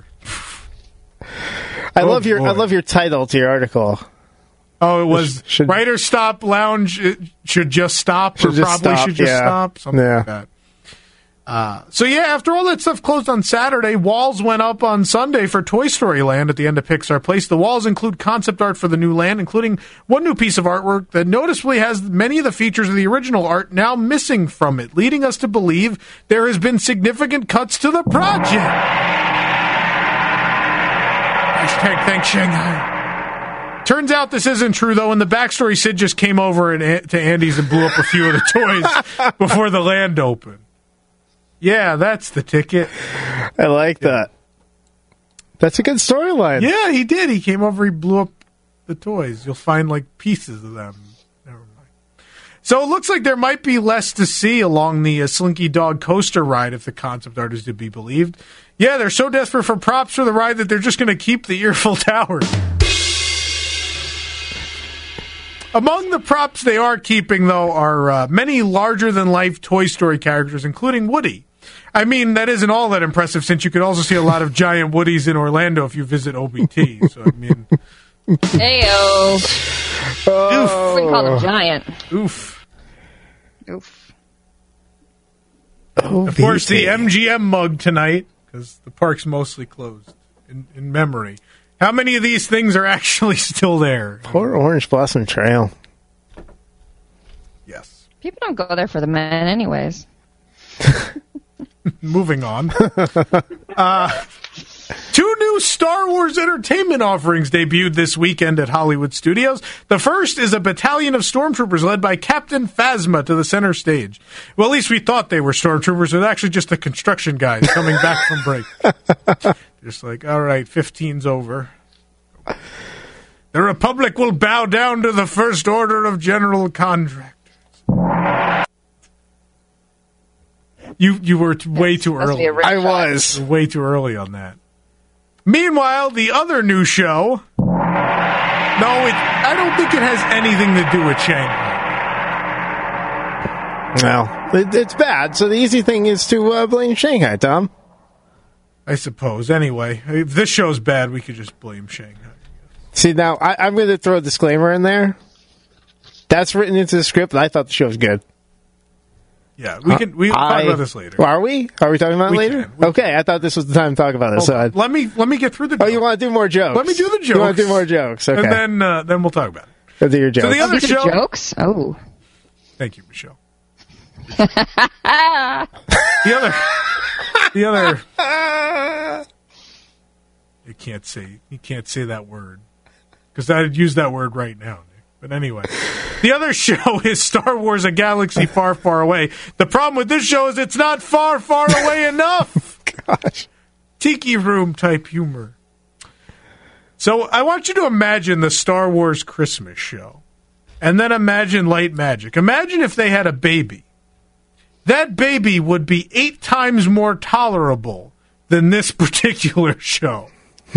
I Oh, love your I boy. love your title to your article. Oh, it was Should- Writer's Stop Lounge it should just stop, Should or just probably stop, should just yeah. stop, something Yeah. like that. Uh, so yeah, after all that stuff closed on Saturday, walls went up on Sunday for Toy Story Land at the end of Pixar Place. The walls include concept art for the new land, including one new piece of artwork that noticeably has many of the features of the original art now missing from it, leading us to believe there has been significant cuts to the project. Hashtag thanks Shanghai. Turns out this isn't true, though. In the backstory, Sid just came over and, to Andy's and blew up a few of the toys before the land opened. Yeah, that's the ticket. I like that. That's a good storyline. Yeah, he did. He came over, he blew up the toys. You'll find, like, pieces of them. Never mind. So it looks like there might be less to see along the uh, Slinky Dog coaster ride if the concept art is to be believed. Yeah, they're so desperate for props for the ride that they're just going to keep the Earful Tower. Among the props they are keeping, though, are uh, many larger-than-life Toy Story characters, including Woody. I mean, that isn't all that impressive, since you could also see a lot of giant Woodies in Orlando if you visit O B T. So, I mean... Heyo. Oh. We call them giant. Oof. Oof. Oh, Of course, the M G M mug tonight, because the park's mostly closed, in, in memory. How many of these things are actually still there? Poor Orange Blossom Trail. Yes. People don't go there for the men anyways. Moving on. uh, two new Star Wars entertainment offerings debuted this weekend at Hollywood Studios. The first is a battalion of stormtroopers led by Captain Phasma to the center stage. Well, at least we thought they were stormtroopers. They're actually just the construction guys coming back from break. Just like, all right, fifteen's over. The Republic will bow down to the First Order of General Contractors. You you were t- way too early. I was. You were way too early on that. Meanwhile, the other new show... No, it, I don't think it has anything to do with Shanghai. Well, it, it's bad, so the easy thing is to uh, blame Shanghai, Tom. I suppose. Anyway, if this show's bad, we could just blame Shanghai. See, now, I, I'm going to throw a disclaimer in there. That's written into the script, and I thought the show was good. Yeah, we can we can I, talk about this later. Are we? Are we talking about We it later? can. We Okay, I thought this was the time to talk about it. Hold So on. I'd, let me let me get through the. oh, jokes. you want to do more jokes? Let me do the jokes. You want to do more jokes? Okay. And then uh, then we'll talk about it. Go do your jokes. So the other These show. are jokes? Oh. Thank you, Michelle. the other. The other. You can't say you can't say that word because I'd use that word right now. Nick. But anyway, the other show is Star Wars: A Galaxy Far, Far Away. The problem with this show is it's not far, far away enough. Gosh. Tiki room type humor. So I want you to imagine the Star Wars Christmas show, and then imagine Light Magic. Imagine if they had a baby. That baby would be eight times more tolerable than this particular show.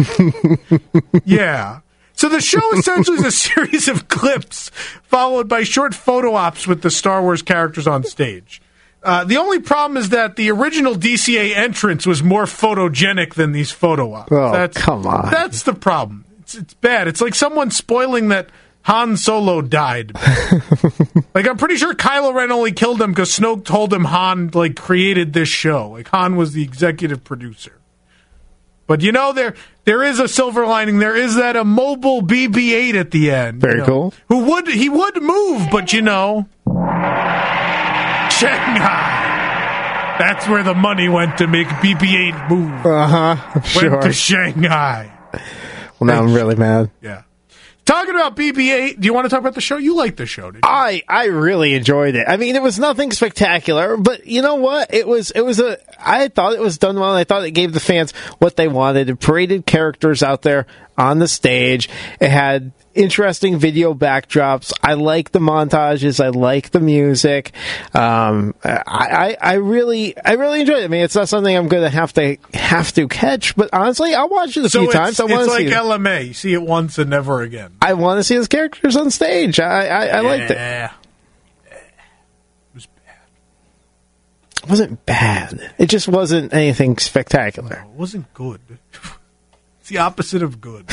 Yeah. So the show essentially is a series of clips followed by short photo ops with the Star Wars characters on stage. Uh, the only problem is that the original D C A entrance was more photogenic than these photo ops. Oh, that's, come on. That's the problem. It's, it's bad. It's like someone spoiling that Han Solo died. Like, I'm pretty sure Kylo Ren only killed him because Snoke told him Han, like, created this show. Like, Han was the executive producer. But, you know, there there is a silver lining. There is that immobile B B eight at the end. Very you know, cool. Who would, he would move, but, you know, Shanghai. That's where the money went to make B B eight move. Uh-huh. Went Sure. to Shanghai. Well, now I'm really mad. Yeah. Talking about B B eight, do you want to talk about the show? You liked the show, didn't you? I I really enjoyed it. I mean, it was nothing spectacular, but you know what? It was it was a. I thought it was done well. I thought it gave the fans what they wanted. It paraded characters out there on the stage. It had interesting video backdrops. I like the montages. I like the music. Um, I, I I really I really enjoyed it. I mean, it's not something I'm going to have to have to catch, but honestly, I'll watch it a So few it's, times. I want it's to like see it. L M A. You see it once and never again. I want to see his characters on stage. I I, I liked it. Yeah. It was bad. It wasn't bad. It just wasn't anything spectacular. It wasn't good. It's the opposite of good.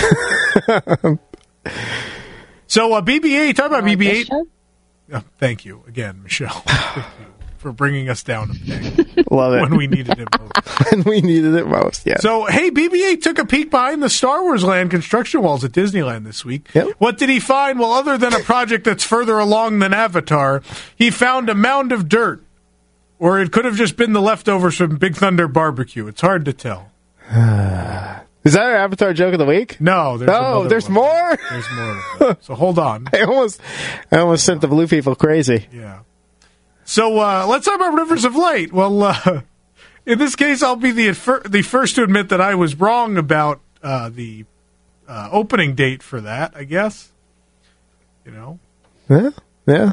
So, uh, B B eight, talk about B B eight. Oh, thank you again, Michelle, thank you for bringing us down a peg Love it. when we needed it most. When we needed it most, yeah. So, hey, B B eight took a peek behind the Star Wars land construction walls at Disneyland this week. Yep. What did he find? Well, other than a project that's further along than Avatar, he found a mound of dirt. Or it could have just been the leftovers from Big Thunder Barbecue. It's hard to tell. Is that our Avatar joke of the week? No, there's Oh, another there's one. more? There's more. of them. So hold on. I almost, I almost sent the blue people crazy. Yeah. So uh, let's talk about Rivers of Light. Well, uh, in this case, I'll be the fir- the first to admit that I was wrong about uh, the uh, opening date for that, I guess. You know? Yeah, yeah.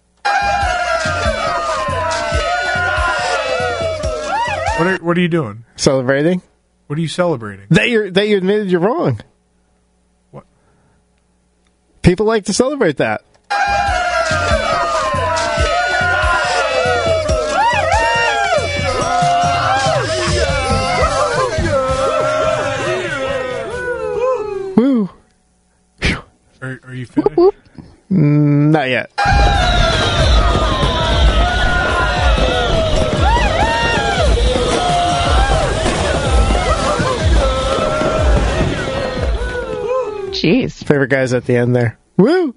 What are, what are you doing? Celebrating. What are you celebrating? That you that you admitted you're wrong. What? People like to celebrate that. Woo. Are, are you finished? Mm, not yet. Jeez. Favorite guys at the end there. Woo!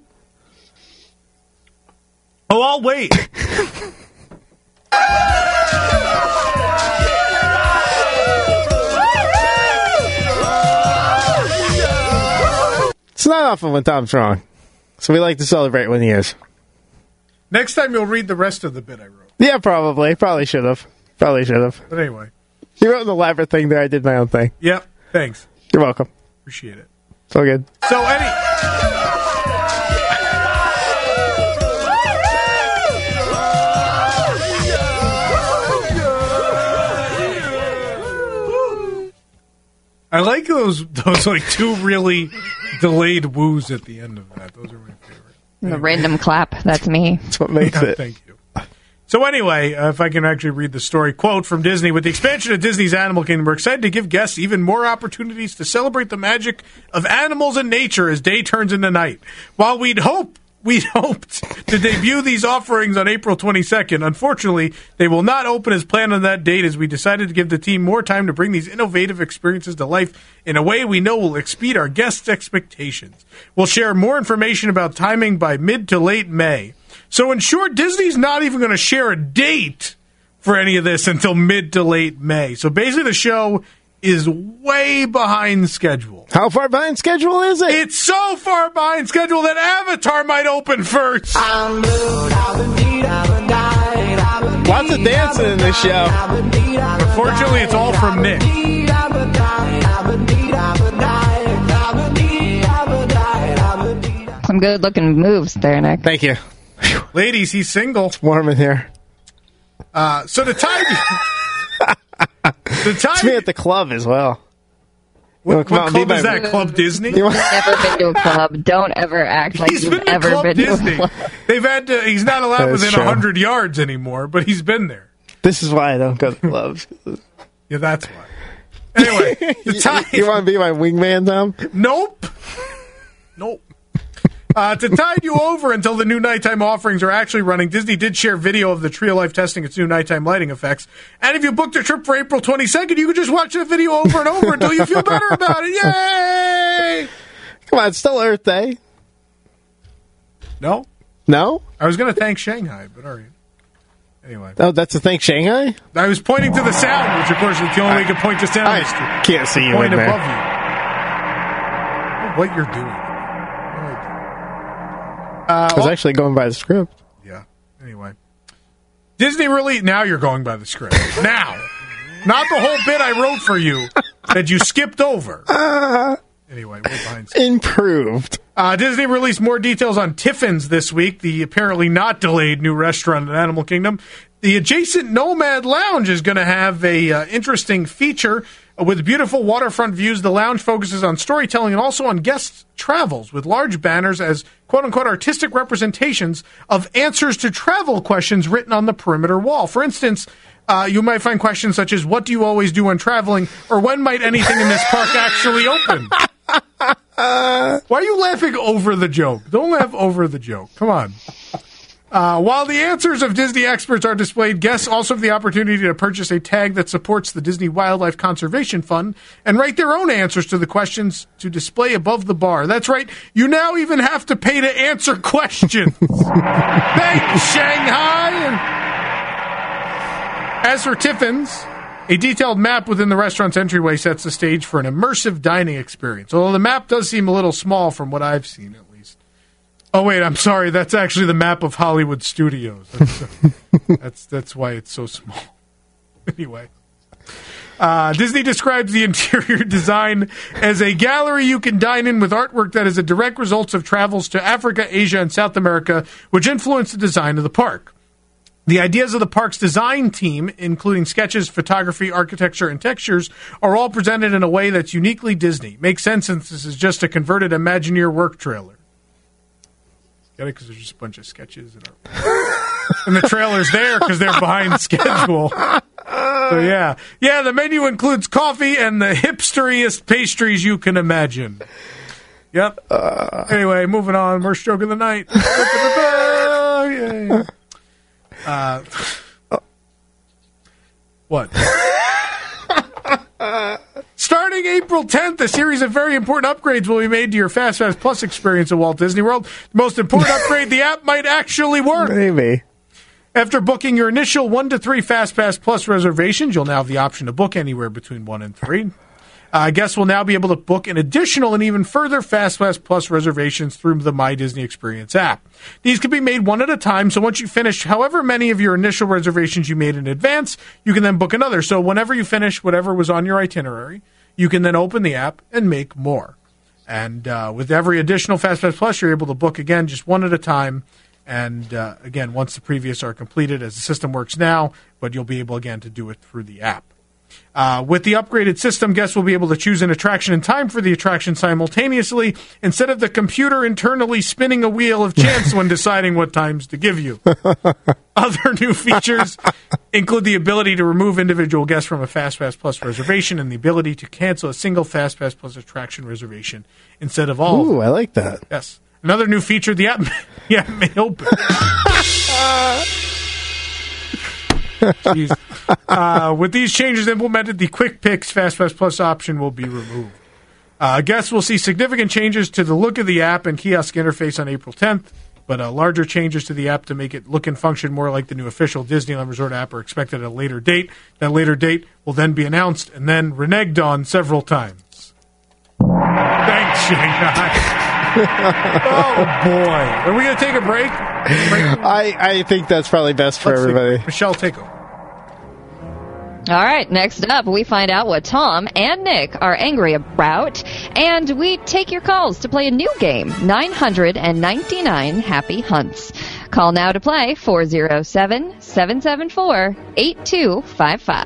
Oh, I'll wait. It's not often when Tom's wrong. So we like to celebrate when he is. Next time you'll read the rest of the bit I wrote. Yeah, probably. Probably should have. Probably should have. But anyway. You wrote an elaborate thing there. I did my own thing. Yep. Thanks. You're welcome. Appreciate it. It's all good. So any... I like those those like two really delayed woos at the end of that. Those are my favorite. The random clap. That's me. That's what makes Yeah, it. thank you. So anyway, uh, if I can actually read the story, quote from Disney, with the expansion of Disney's Animal Kingdom, we're excited to give guests even more opportunities to celebrate the magic of animals and nature as day turns into night. While we'd hope We'd hoped to debut these offerings on April twenty-second. Unfortunately, they will not open as planned on that date, as we decided to give the team more time to bring these innovative experiences to life in a way we know will exceed our guests' expectations. We'll share more information about timing by mid to late May. So in short, Disney's not even going to share a date for any of this until mid to late May. So basically the show is way behind schedule. How far behind schedule is it? It's so far behind schedule that Avatar might open first. Lots of dancing in this show. Unfortunately, it's all from Nick. Some good-looking moves there, Nick. Thank you. Ladies, he's single. It's warm in here. Uh, so the time... the time... It's me at the club as well. What, come what out and club be is my- that? Club Disney? You want- Never been to a club. Don't ever act like He's you've been to ever Club been Disney. to a club. They've had to, he's not allowed That is within true. one hundred yards anymore, but he's been there. This is why I don't go to clubs. Yeah, that's why. Anyway, the time... You want to be my wingman, Tom? Nope. Nope. Uh, to tide you over until the new nighttime offerings are actually running, Disney did share video of the Tree of Life testing its new nighttime lighting effects. And if you booked a trip for April twenty-second, you could just watch that video over and over until you feel better about it. Yay! Come on, it's still Earth Day. No? No? I was going to thank Shanghai, but all right. Anyway. Oh, that's a thing, Shanghai? I was pointing to the sound, which, of course, is the only way you can point to sound. I is to can't see you point in above there. you. What you're doing. No idea. Uh, I was actually going by the script. Yeah. Anyway. Disney really... Now you're going by the script. Now. Not the whole bit I wrote for you that you skipped over. Anyway, we're behind. Improved. Uh, Disney released more details on Tiffin's this week, the apparently not delayed new restaurant in Animal Kingdom. The adjacent Nomad Lounge is going to have a uh, interesting feature. With beautiful waterfront views, the lounge focuses on storytelling and also on guest travels, with large banners as quote-unquote artistic representations of answers to travel questions written on the perimeter wall. For instance, uh, you might find questions such as, what do you always do when traveling? Or when might anything in this park actually open? Why are you laughing over the joke? Don't laugh over the joke. Come on. Uh, while the answers of Disney experts are displayed, guests also have the opportunity to purchase a tag that supports the Disney Wildlife Conservation Fund and write their own answers to the questions to display above the bar. That's right, you now even have to pay to answer questions. Thanks, Shanghai! As for Tiffin's, a detailed map within the restaurant's entryway sets the stage for an immersive dining experience, although the map does seem a little small from what I've seen, at least. Oh, wait, I'm sorry. That's actually the map of Hollywood Studios. That's, uh, that's, that's why it's so small. Anyway. Uh, Disney describes the interior design as a gallery you can dine in with artwork that is a direct result of travels to Africa, Asia, and South America, which influenced the design of the park. The ideas of the park's design team, including sketches, photography, architecture, and textures, are all presented in a way that's uniquely Disney. Makes sense since this is just a converted Imagineer work trailer. Get it? Because there's just a bunch of sketches. And, and the trailer's there because they're behind schedule. So, yeah. Yeah, the menu includes coffee and the hipsteriest pastries you can imagine. Yep. Uh, anyway, moving on. Worst joke of the night. Yay. Uh, what? Starting April tenth, a series of very important upgrades will be made to your FastPass Plus experience at Walt Disney World. The most important upgrade, the app might actually work. Maybe. After booking your initial one to three FastPass Plus reservations, you'll now have the option to book anywhere between one and three. Uh, guests will now be able to book an additional and even further FastPass Plus reservations through the My Disney Experience app. These can be made one at a time, so once you finish however many of your initial reservations you made in advance, you can then book another. So whenever you finish whatever was on your itinerary, you can then open the app and make more. And uh, with every additional FastPass Plus, you're able to book again just one at a time. And uh, again, once the previous are completed, as the system works now, but you'll be able again to do it through the app. Uh, with the upgraded system, guests will be able to choose an attraction and time for the attraction simultaneously instead of the computer internally spinning a wheel of chance when deciding what times to give you. Other new features include the ability to remove individual guests from a FastPass Plus reservation and the ability to cancel a single FastPass Plus attraction reservation instead of all. Ooh, I like that. Yes. Another new feature, the app, the app may open. Jeez. Uh, with these changes implemented, the Quick Picks FastPass Plus option will be removed. Uh, guests will see significant changes to the look of the app and kiosk interface on April tenth, but uh, larger changes to the app to make it look and function more like the new official Disneyland Resort app are expected at a later date. That later date will then be announced and then reneged on several times. Thanks, Shanghai. Oh, boy. Are we going to take a break? break? I, I think that's probably best for Let's everybody. See. Michelle, take over. All right, next up, we find out what Tom and Nick are angry about, and we take your calls to play a new game, nine hundred ninety-nine Happy Hunts. Call now to play four oh seven, seven seven four, eight two five five.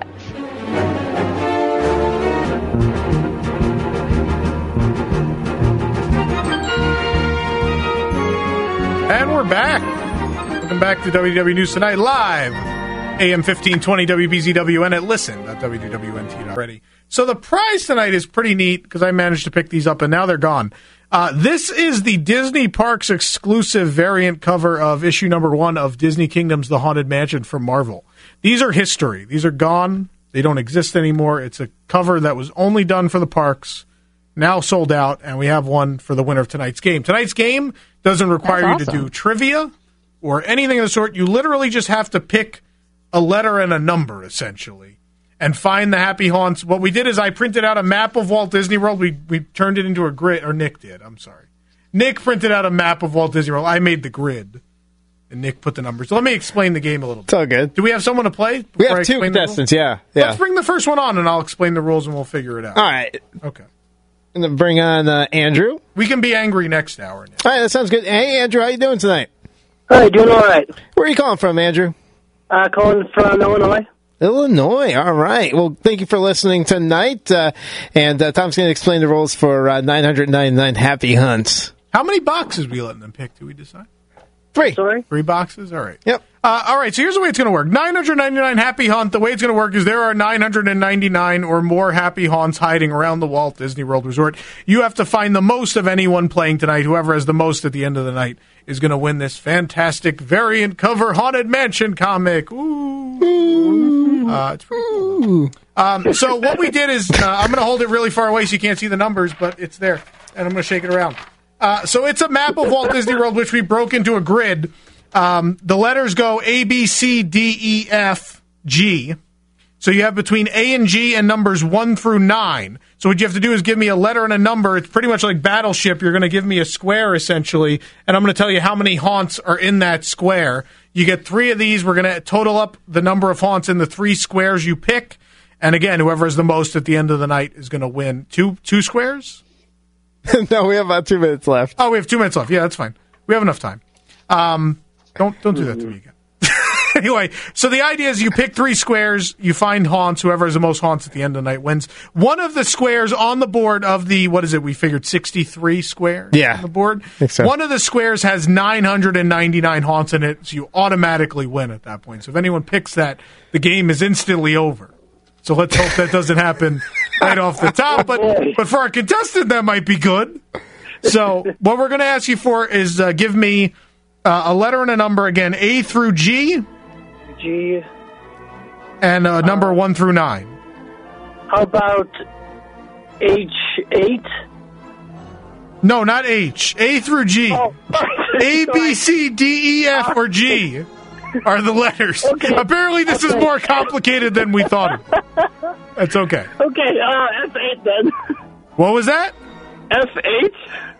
And we're back. Welcome back to W D W News Tonight live. A M fifteen twenty W B Z W N at listen dot W D W N T dot com. So the prize tonight is pretty neat because I managed to pick these up and now they're gone. Uh, this is the Disney Parks exclusive variant cover of issue number one of Disney Kingdom's The Haunted Mansion from Marvel. These are history. These are gone. They don't exist anymore. It's a cover that was only done for the parks, now sold out, and we have one for the winner of tonight's game. Tonight's game doesn't require That's you awesome. to do trivia or anything of the sort. You literally just have to pick a letter and a number, essentially, and find the happy haunts. What we did is I printed out a map of Walt Disney World. We we turned it into a grid, or Nick did. I'm sorry. Nick printed out a map of Walt Disney World. I made the grid, and Nick put the numbers. So let me explain the game a little bit. It's all good. Do we have someone to play? We before I have two explain the rules? contestants, yeah. yeah. Let's bring the first one on, and I'll explain the rules, and we'll figure it out. All right. Okay. And then bring on uh, Andrew. We can be angry next hour. Nick. All right, that sounds good. Hey, Andrew, how you doing tonight? Hi, doing all right. Where are you calling from, Andrew? Uh, calling from Illinois. Illinois. All right. Well, thank you for listening tonight. Uh, and uh, Tom's going to explain the rules for uh, nine hundred ninety-nine Happy Hunts. How many boxes we letting them pick? Do we decide? Three. Sorry? Three boxes? All right. Yep. Uh, all right, so here's the way it's going to work. nine hundred ninety-nine Happy Hunt, the way it's going to work is there are nine hundred ninety-nine or more Happy Haunts hiding around the Walt Disney World Resort. You have to find the most of anyone playing tonight. Whoever has the most at the end of the night is going to win this fantastic variant cover Haunted Mansion comic. Ooh. Uh, it's pretty cool. Um, so what we did is, uh, I'm going to hold it really far away so you can't see the numbers, but it's there, and I'm going to shake it around. Uh, so it's a map of Walt Disney World, which we broke into a grid. Um, the letters go A, B, C, D, E, F, G. So you have between A and G and numbers one through nine. So what you have to do is give me a letter and a number. It's pretty much like Battleship. You're going to give me a square, essentially, and I'm going to tell you how many haunts are in that square. You get three of these. We're going to total up the number of haunts in the three squares you pick, And again, whoever has the most at the end of the night is going to win. Two two squares? No, we have about two minutes left. Oh, we have two minutes left. Yeah, that's fine. We have enough time. Um, don't don't do that to me again. Anyway, so the idea is you pick three squares, you find haunts, whoever has the most haunts at the end of the night wins. One of the squares on the board of the, what is it, we figured sixty-three squares yeah, on the board? Think so. One of the squares has nine hundred ninety-nine haunts in it, so you automatically win at that point. So if anyone picks that, the game is instantly over. So let's hope that doesn't happen right off the top. But, but for our contestant, that might be good. So what we're going to ask you for is uh, give me uh, a letter and a number again, A through G. G. And uh, number uh, one through nine. How about H eight? No, not H. A through G. Oh. A, B, C, D, E, F, or G are the letters. Okay. Apparently this okay. is more complicated than we thought. That's okay. Okay, uh, F eight then. What was that? F eight?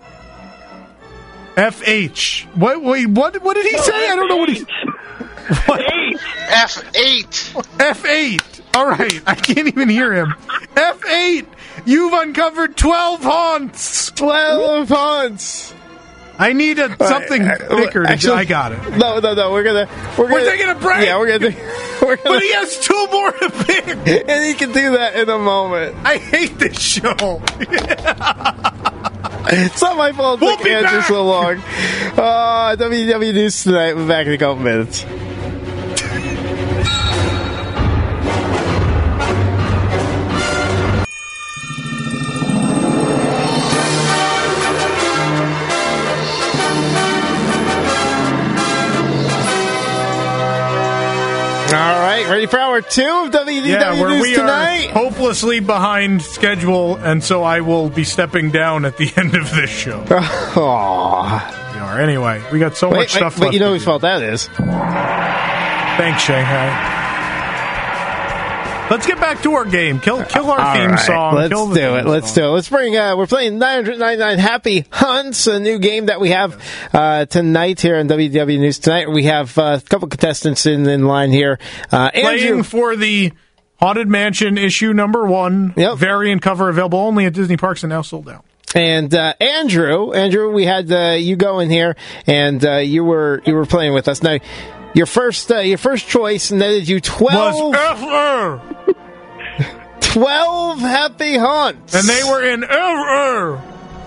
F H. What, wait, what, what did he no, say? F I don't know what he... What? Eight. F eight. F eight. All right. I can't even hear him. F eight. You've uncovered twelve haunts. twelve haunts. I need a, something right. thicker. To Actually, I got it. No, no, no. We're gonna. We're, we're gonna, taking a break. Yeah, we're gonna. We're gonna but he has two more to pick, and he can do that in a moment. I hate this show. It's not my fault. We'll It took Andrew so long. Uh, W W News tonight. We'll be back in a couple minutes. All right, ready for hour two of W D W yeah, where News we tonight? are hopelessly behind schedule, and so I will be stepping down at the end of this show. Aww. We are. Anyway, we got so wait, much wait, stuff but left. you know to whose do. fault that is. Thanks, Shanghai. Let's get back to our game. Kill, kill our All theme right, song. Let's kill the do theme it. Let's song. do it. Let's bring. Uh, we're playing nine ninety-nine Happy Hunts, a new game that we have uh, tonight here on W D W News tonight. We have uh, a couple contestants in, in line here. Uh, Playing Andrew, for the Haunted Mansion issue number one Yep. variant cover available only at Disney Parks and now sold out. and uh, Andrew. Andrew, we had uh, you go in here, and uh, you were you were playing with us. Now, your first uh, your first choice netted you twelve. Was F R. twelve Happy Hunts. And they were in error.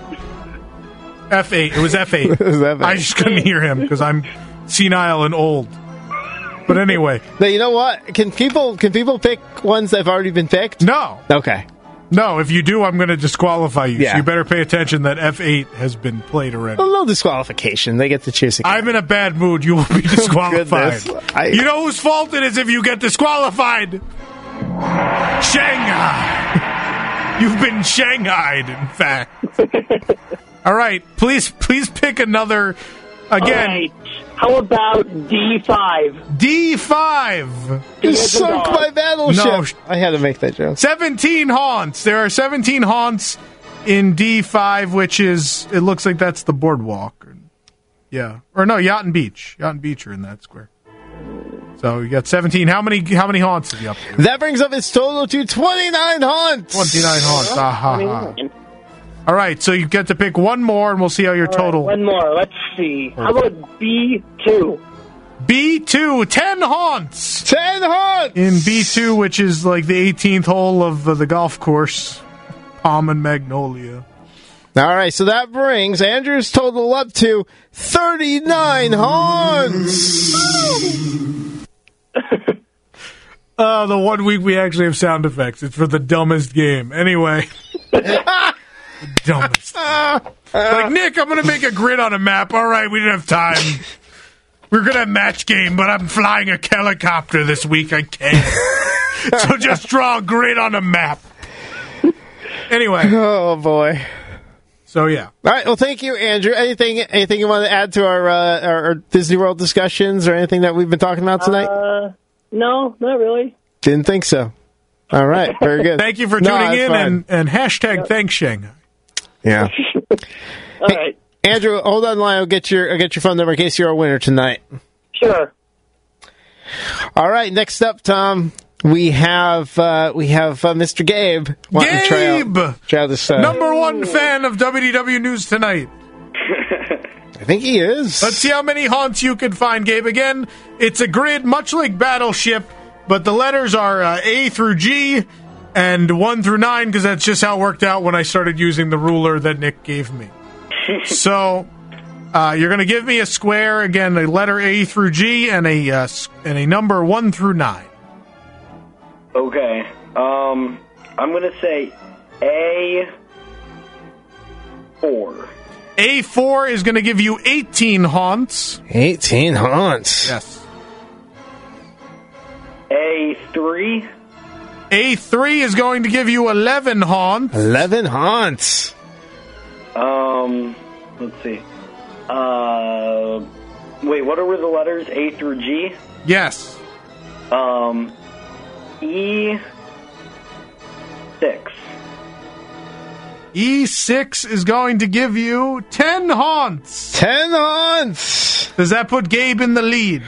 F eight. It was F eight. It was F eight. I just couldn't hear him because I'm senile and old. But anyway. Now, you know what? Can people can people pick ones that have already been picked? No. Okay. No, if you do, I'm going to disqualify you. Yeah. So you better pay attention that F eight has been played already. Well, no disqualification. They get to choose again. I'm in a bad mood. You will be disqualified. Goodness. I- You know whose fault it is if you get disqualified? Shanghai. You've been shanghaied, in fact. All right, please, please pick another. Again, All right. How about D five? D five. You sunk my battleship. No. I had to make that joke. seventeen haunts. There are seventeen haunts in D five, which is, it looks like that's the boardwalk. Yeah. Or no, Yacht and Beach. Yacht and Beach are in that square. So you got seventeen. How many How many haunts is he up to? That brings up its total to twenty-nine haunts. twenty-nine haunts. Ah, ha, ha. All right, so you get to pick one more, and we'll see how your All total. right, one more. Let's see. How about B two? B two, ten haunts. Ten haunts. In B two, which is like the eighteenth hole of uh, the golf course, Palm and Magnolia. All right, so that brings Andrew's total up to thirty-nine haunts. Uh, the one week we actually have sound effects. It's for the dumbest game. Anyway. Dumbest. Like, Nick, I'm going to make a grid on a map. All right, we didn't have time. We We're going to have match game, but I'm flying a helicopter this week. I can't. So just draw a grid on a map. Anyway. Oh, boy. So, yeah. All right, well, thank you, Andrew. Anything anything you want to add to our, uh, our, our Disney World discussions or anything that we've been talking about tonight? Uh, no, not really. Didn't think so. All right, very good. Thank you for No, tuning that's in, fine. and, and hashtag thanks Shanghai. Yeah. All Hey, right. Andrew, hold on the line. I'll get your I'll get your phone number in case you're a winner tonight. Sure. All right, next up, Tom. we have uh, we have uh, Mister Gabe. wanting to try out- Gabe! try out this, uh, Number one fan of W D W News Tonight. I think he is. Let's see how many haunts you can find, Gabe. Again, it's a grid, much like Battleship, but the letters are uh, A through G and one through nine, because that's just how it worked out when I started using the ruler that Nick gave me. So, uh, you're going to give me a square, again, a letter A through G, and a uh, and a number one through nine. Okay. Um, I'm going to say A four. A four is going to give you eighteen haunts. eighteen haunts. Yes. A three. A three is going to give you eleven haunts. eleven haunts. Um, let's see. Uh, wait, what are the letters A through G? Yes. Um, E six. E six is going to give you ten haunts. ten haunts. Does that put Gabe in the lead?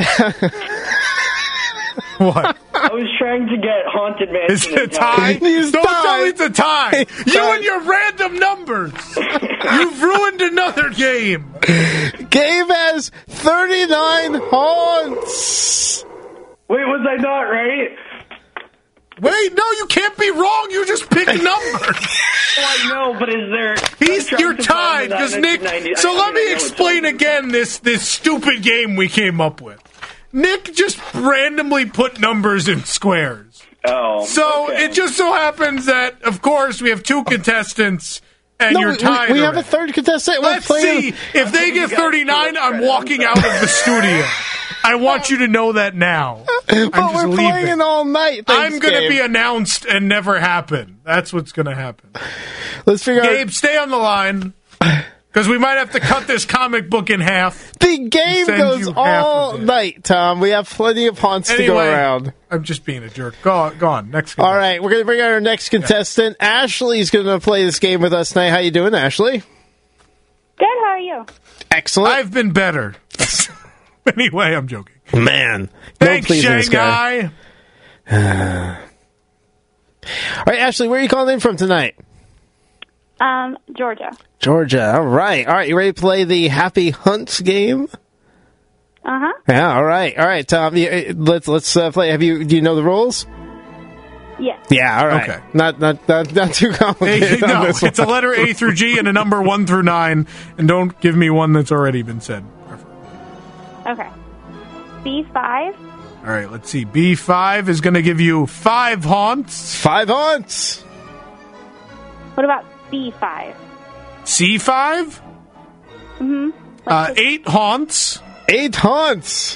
What? I was trying to get Haunted Mansion. Is it a in tie? He's Don't tied. tell me it's a tie. He's You tied. and your random numbers. You've ruined another game. Gabe has thirty-nine haunts. Wait, was I not right? Wait, no, you can't be wrong. You just pick numbers. Oh, I know, but is there... He's I'm trying you're to tied find because the Nick. ninety- So I- I let mean, me I know it's explain something. again this this stupid game we came up with. Nick just randomly put numbers in squares. Oh. So okay. it just so happens that, of course, we have two contestants, and No, you're we, tied. we, we have a already. third contestant. We're Let's playing- see. If they get you guys thirty-nine, do it I'm better. walking out of the studio. I want you to know that now. But I'm just we're leaving. playing all night. Thanks, I'm going to Gabe. be announced and never happen. That's what's going to happen. Let's figure Gabe, out. stay on the line. Because we might have to cut this comic book in half. The game Send goes you half all of it. night, Tom. We have plenty of haunts to go Anyway, around. I'm just being a jerk. Go on. Go on. Next All contestant. right, we're going to bring out our next contestant. Ashley's going to play this game with us tonight. How you doing, Ashley? Good, how are you? Excellent. I've been better. Anyway, I'm joking. Man. Thanks, no pleasing this guy. Shanghai. All right, Ashley, where are you calling in from tonight? Um, Georgia. Georgia. All right. All right, you ready to play the Happy Hunts game? Uh-huh. Yeah, all right. All right, Tom, you, uh, let's let's uh, play. Have you do you know the rules? Yes. Yeah, all right. Okay. Not not not, not too A, complicated. on no, this it's a one. letter A through G and a number one through nine. And don't give me one that's already been said. Okay. B five. All right, let's see. B five is going to give you five haunts. Five haunts. What about B five? C five, Mm-hmm. uh, eight haunts. Eight haunts.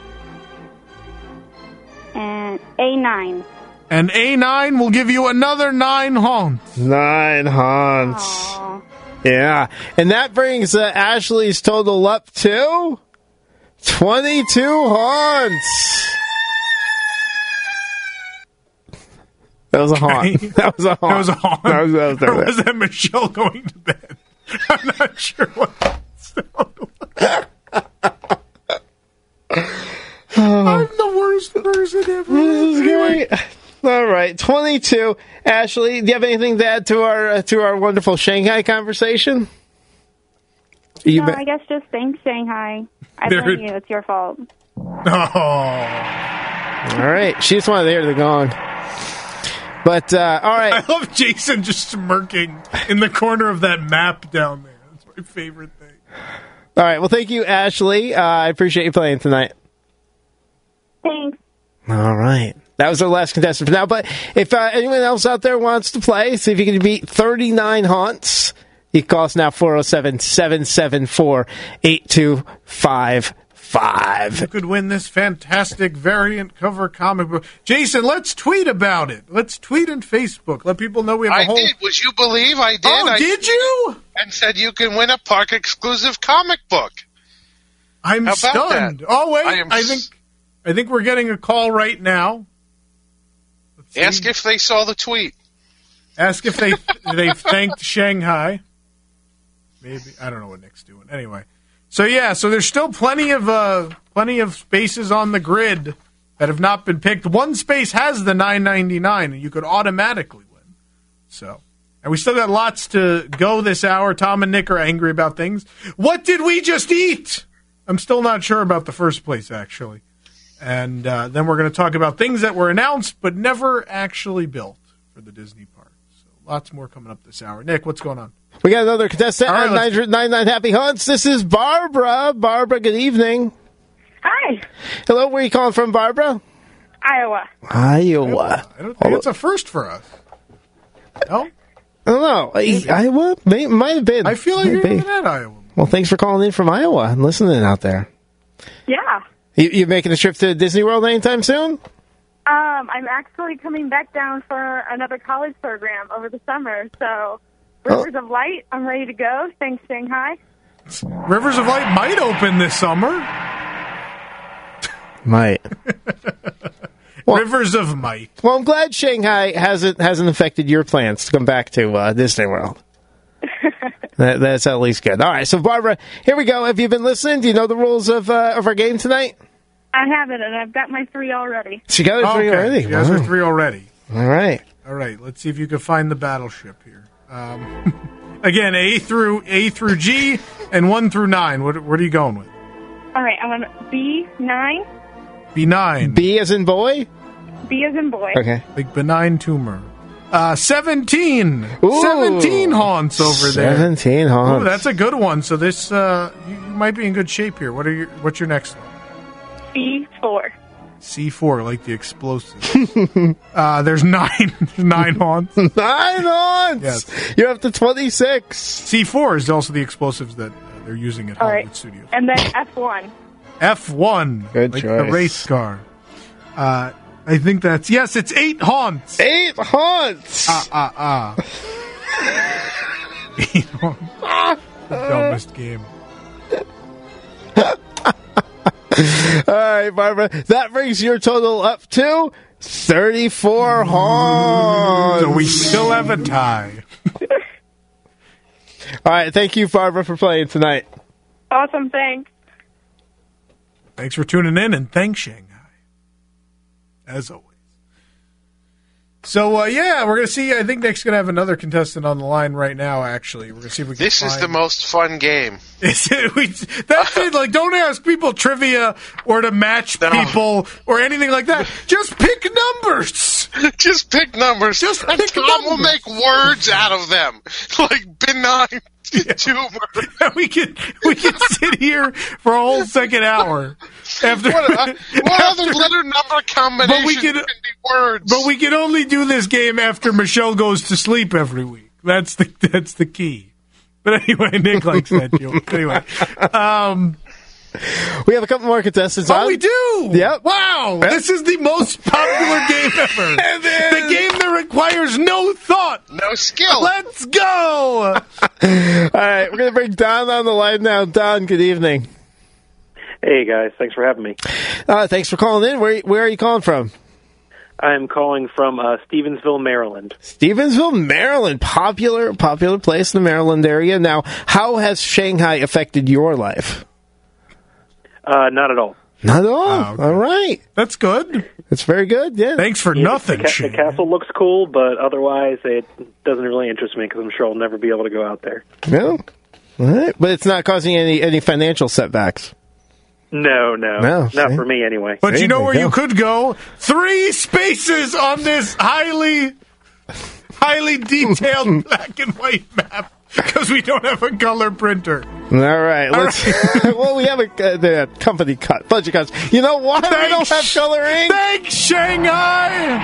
And A nine. And A nine will give you another nine haunts. Nine haunts. Aw. Yeah. And that brings uh, Ashley's total up to twenty-two haunts. That was a haunt. Okay. That was a haunt. That was a haunt. That was, that was, that or was- was that Michelle going to bed? I'm not sure what that sounded like. I'm the worst person ever. This is great. All right, twenty-two. Ashley, do you have anything to add to our uh, to our wonderful Shanghai conversation? You No, bet- I guess just thanks, Shanghai. I There- blame you. It's your fault. Oh. All right, she just wanted to hear the gong. But uh, all I right, love Jason just smirking in the corner of that map down there. That's my favorite thing. all right. Well, thank you, Ashley. Uh, I appreciate you playing tonight. Thanks. All right. That was our last contestant for now. But if uh, anyone else out there wants to play, see if you can beat thirty-nine haunts, you can call us now, four oh seven, seven seven four, eight two five five. You could win this fantastic variant cover comic book. Jason, let's tweet about it. Let's tweet and Facebook. Let people know we have a I whole... did. Would you believe I did? Oh, I did you? And said you can win a park exclusive comic book. I'm How about stunned. that? Oh, wait. I am I think s- I think we're getting a call right now. Let's see. Ask if they saw the tweet. Ask if they they thanked Shanghai. Maybe I don't know what Nick's doing. Anyway, so yeah, so there's still plenty of uh, plenty of spaces on the grid that have not been picked. One space has the nine ninety-nine, and you could automatically win. So, and we still got lots to go this hour. Tom and Nick are angry about things. What did we just eat? I'm still not sure about the first place, actually. And uh, then we're going to talk about things that were announced but never actually built for the Disney park. So lots more coming up this hour. Nick, what's going on? We got another contestant All right, on let's- nine ninety-nine Happy Hunts. This is Barbara. Barbara, good evening. Hi, Hello, where are you calling from, Barbara? Iowa. Iowa. I don't think it's a first for us. No? I don't know. I- Iowa? May, might have been. I feel like Might you're be. even at Iowa. Well, thanks for calling in from Iowa and listening out there. Yeah. You, you making a trip to Disney World anytime soon? Um, I'm actually coming back down for another college program over the summer. So, Rivers of Light, I'm ready to go. Thanks, Shanghai. Rivers of Light might open this summer. Might. Well- Rivers of Might. Well, I'm glad Shanghai hasn't hasn't affected your plans to come back to uh, Disney World. that, that's at least good. All right, so Barbara, here we go. Have you been listening? Do you know the rules of uh, of our game tonight? I have it, and I've got my three already. She got her three Okay, already. you guys Wow. are three already. All right. All right, let's see if you can find the battleship here. Um, again, A through A through G, and one through nine. What, what are you going with? All right, I'm on B nine, B nine. B as in boy? B as in boy. Okay. Like benign tumor. Uh, seventeen. Ooh. seventeen haunts over there. seventeen haunts. Ooh, that's a good one. So this, uh, you, you might be in good shape here. What are your, what's your next one? C four. C four, like the explosive. uh, there's nine, nine haunts. Nine haunts! Yes. You're up to twenty-six. C four is also the explosives that uh, they're using at All Hollywood right. Studios. And then F one. F one, Good like choice. the race car. Uh, I think that's, yes, it's eight haunts. Eight haunts! Ah, ah, ah. Eight haunts. The dumbest game. All right, Barbara. That brings your total up to thirty-four haunts. So we still have a tie. All right, thank you, Barbara, for playing tonight. Awesome, thanks. Thanks for tuning in, and thanks, Shanghai. As always. So, uh, yeah, we're going to see. I think Nick's going to have another contestant on the line right now, actually. We're going to see if we can This is find- the most fun game. Is it, we, that's it. Like, don't ask people trivia or to match No. people or anything like that. Just pick numbers. Just pick numbers. Just and pick Tom will numbers. make words out of them. Like benign tumor. we could we could sit here for a whole second hour after. What, uh, what other letter number combination But we could- can be words? But we can only do this game after Michelle goes to sleep every week. That's the that's the key. But anyway, Nick likes that joke. Anyway, um, We have a couple more contestants oh, on. we do. Yep. Wow, this is the most popular game ever. The game that requires no thought. no skill. Let's go. All right, we're going to bring Don on the line now. Don, good evening. Hey guys, thanks for having me. Uh, thanks for calling in. Where where are you calling from? I'm calling from uh, Stevensville, Maryland. Stevensville, Maryland. Popular popular place in the Maryland area. Now, how has Shanghai affected your life? Uh, not at all. Not at all. Oh, okay. All right. That's good. That's very good. Yeah. Thanks for Yeah, nothing, The, ca- Shane. the castle looks cool, but otherwise it doesn't really interest me because I'm sure I'll never be able to go out there. No. All right. But it's not causing any, any financial setbacks. No, no, No, not see? for me anyway. But you There know you where go. you could go? Three spaces on this highly, highly detailed black and white map because we don't have a color printer. All right. Let's. well, we have a uh, the company cut, budget cuts. You know why we don't have Thanks. coloring? Thanks, Shanghai.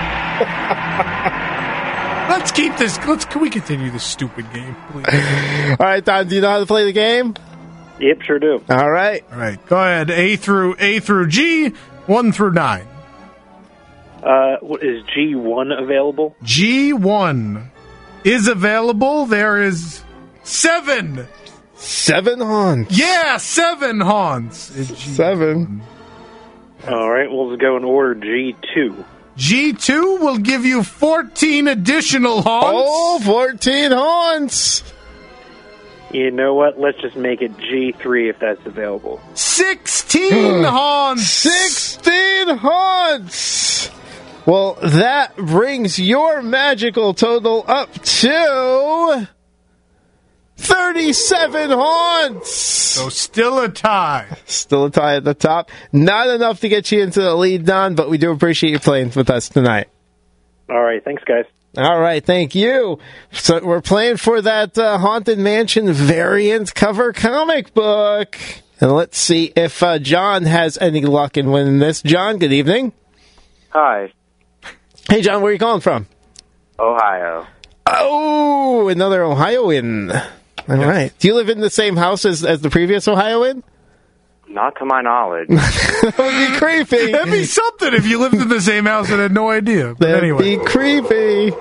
Let's keep this. Let's. Can we continue this stupid game, please? All right, Don. Do you know how to play the game? Yep, sure do. All right. All right, go ahead. A through A through G, one through nine. Uh, what, is G one available? G one is available. There is seven. Seven haunts. Yeah, seven haunts. is G one. Seven. All right, we'll go in order. G two. G two will give you fourteen additional haunts. Oh, fourteen haunts. You know what? Let's just make it G three if that's available. sixteen haunts! sixteen haunts! Well, that brings your magical total up to thirty-seven haunts! So still a tie. Still a tie at the top. Not enough to get you into the lead, Don, but we do appreciate you playing with us tonight. All right. Thanks, guys. All right, thank you. So we're playing for that uh, Haunted Mansion variant cover comic book. And let's see if uh, John has any luck in winning this. John, good evening. Hi. Hey, John, where are you calling from? Ohio. Oh, another Ohioan. All right. Do you live in the same house as, as the previous Ohioan? Not to my knowledge. That would be creepy. That'd be something if you lived in the same house and had no idea. But That'd anyway. be creepy.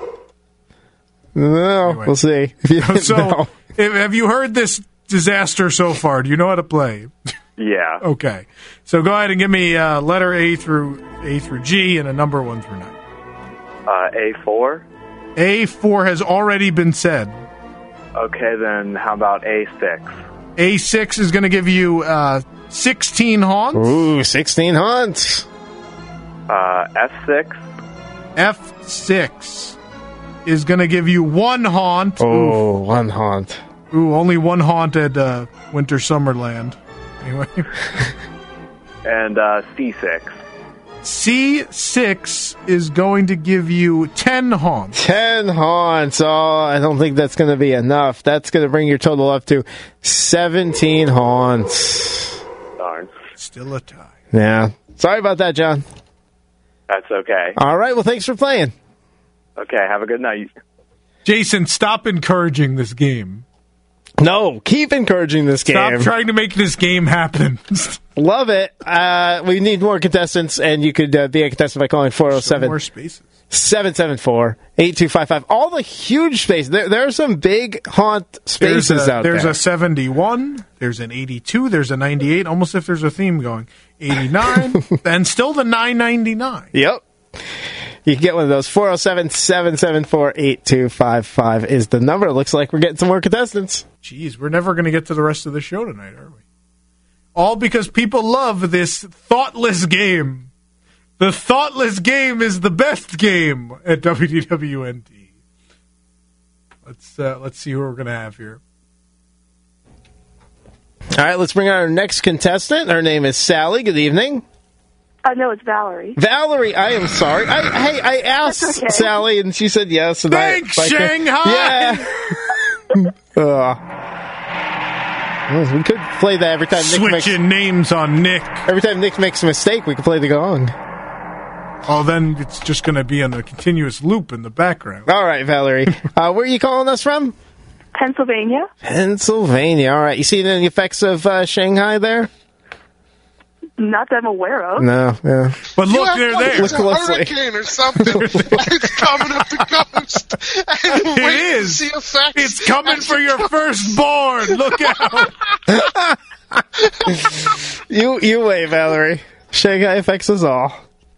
No, Anyway. we'll see. If you So, know. if, have you heard this disaster so far? Do you know how to play? Yeah. Okay. So go ahead and give me uh, letter A through A through G and a number one through nine. Uh, A four? A four has already been said. Okay, then how about A six? A six is going to give you uh, sixteen haunts. Ooh, sixteen haunts. Uh, F six? F six is going to give you one haunt. Oh, one haunt. Ooh, only one haunt at uh, Winter Summerland. Anyway. And uh, C six? C six is going to give you ten haunts. Ten haunts. Oh, I don't think that's going to be enough. That's going to bring your total up to seventeen haunts. Darn. Still a tie. Yeah. Sorry about that, John. That's okay. All right. Well, thanks for playing. Okay, have a good night. Jason, stop encouraging this game. No, keep encouraging this game. Stop trying to make this game happen. Love it. Uh, we need more contestants, and you could uh, be a contestant by calling four oh seven, more spaces. seven seven four, eight two five five. All the huge spaces. There, there are some big haunt spaces there's a, out there's there. There's a seventy-one, there's an eighty-two, there's a ninety-eight, almost if there's a theme going. eighty-nine, and still the nine ninety-nine. Yep. You can get one of those. four oh seven, seven seven four, eight two five five is the number. It looks like we're getting some more contestants. Jeez, we're never going to get to the rest of the show tonight, are we? All because people love this thoughtless game. The thoughtless game is the best game at W D W N T. Let's uh, let's see who we're going to have here. All right, let's bring on our next contestant. Her name is Sally. Good evening. Uh, no, it's Valerie. Valerie, I am sorry. I, hey, I asked okay. Sally, and she said yes. And Thanks, I, Shanghai! Yeah. uh, well, we could play that every time Nick makes, Switching names on Nick. every time Nick makes a mistake, we could play the gong. Oh, then it's just going to be on a continuous loop in the background. All right, Valerie. uh, where are you calling us from? Pennsylvania. Pennsylvania. All right. You seen any effects of uh, Shanghai there? Not that I'm aware of. No, yeah. But look, You they're have there. It's a hurricane or something. It's coming up the coast. And It wait to is. see effects. It's coming for your firstborn. Look out. You you wait, Valerie. Shanghai affects us all.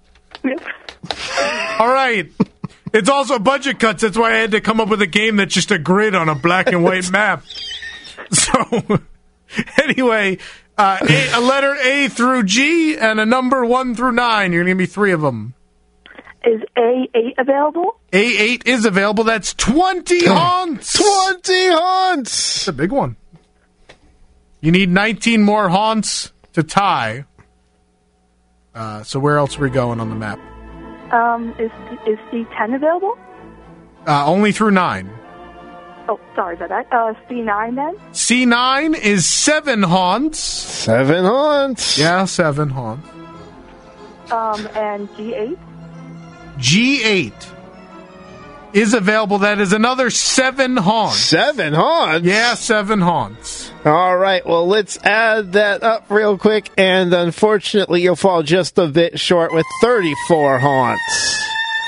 All right. It's also budget cuts. That's why I had to come up with a game that's just a grid on a black and white map. So, anyway, uh, a, a letter A through G and a number one through nine. You're going to give me three of them. Is A eight available? A eight is available. That's twenty haunts. Twenty haunts. That's a big one. You need nineteen more haunts to tie. Uh, so where else are we going on the map? Um, is is C ten available? Uh, only through nine. Oh, sorry about that. Uh, C nine then? C nine is seven haunts. Seven haunts. Yeah, seven haunts. Um, and G eight? G eight is available. That is another seven haunts. Seven haunts? Yeah, seven haunts. All right, well, let's add that up real quick, and unfortunately, you'll fall just a bit short with thirty-four haunts.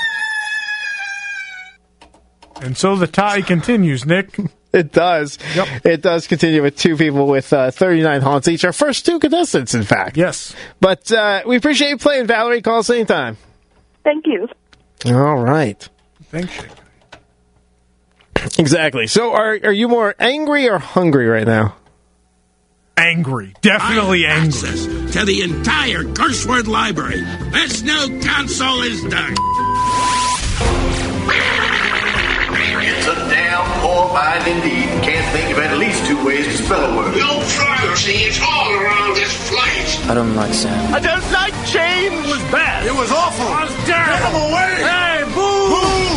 And so the tie continues, Nick. It does. Yep. It does continue with two people with uh, thirty-nine haunts each. Our first two contestants, in fact. Yes. But uh, we appreciate you playing, Valerie. Call us anytime. Thank you. All right. Thanks, Nick. Exactly. So are are you more angry or hungry right now? Angry. Definitely I have angry. Access to the entire curse word library. This new console is done. It's a damn poor mind indeed. Can't think of at least two ways to spell a word. No privacy. It's all around this place. I don't like Sam. I don't like change. It was bad. It was awful. It was terrible. Get him away. Hey, boo!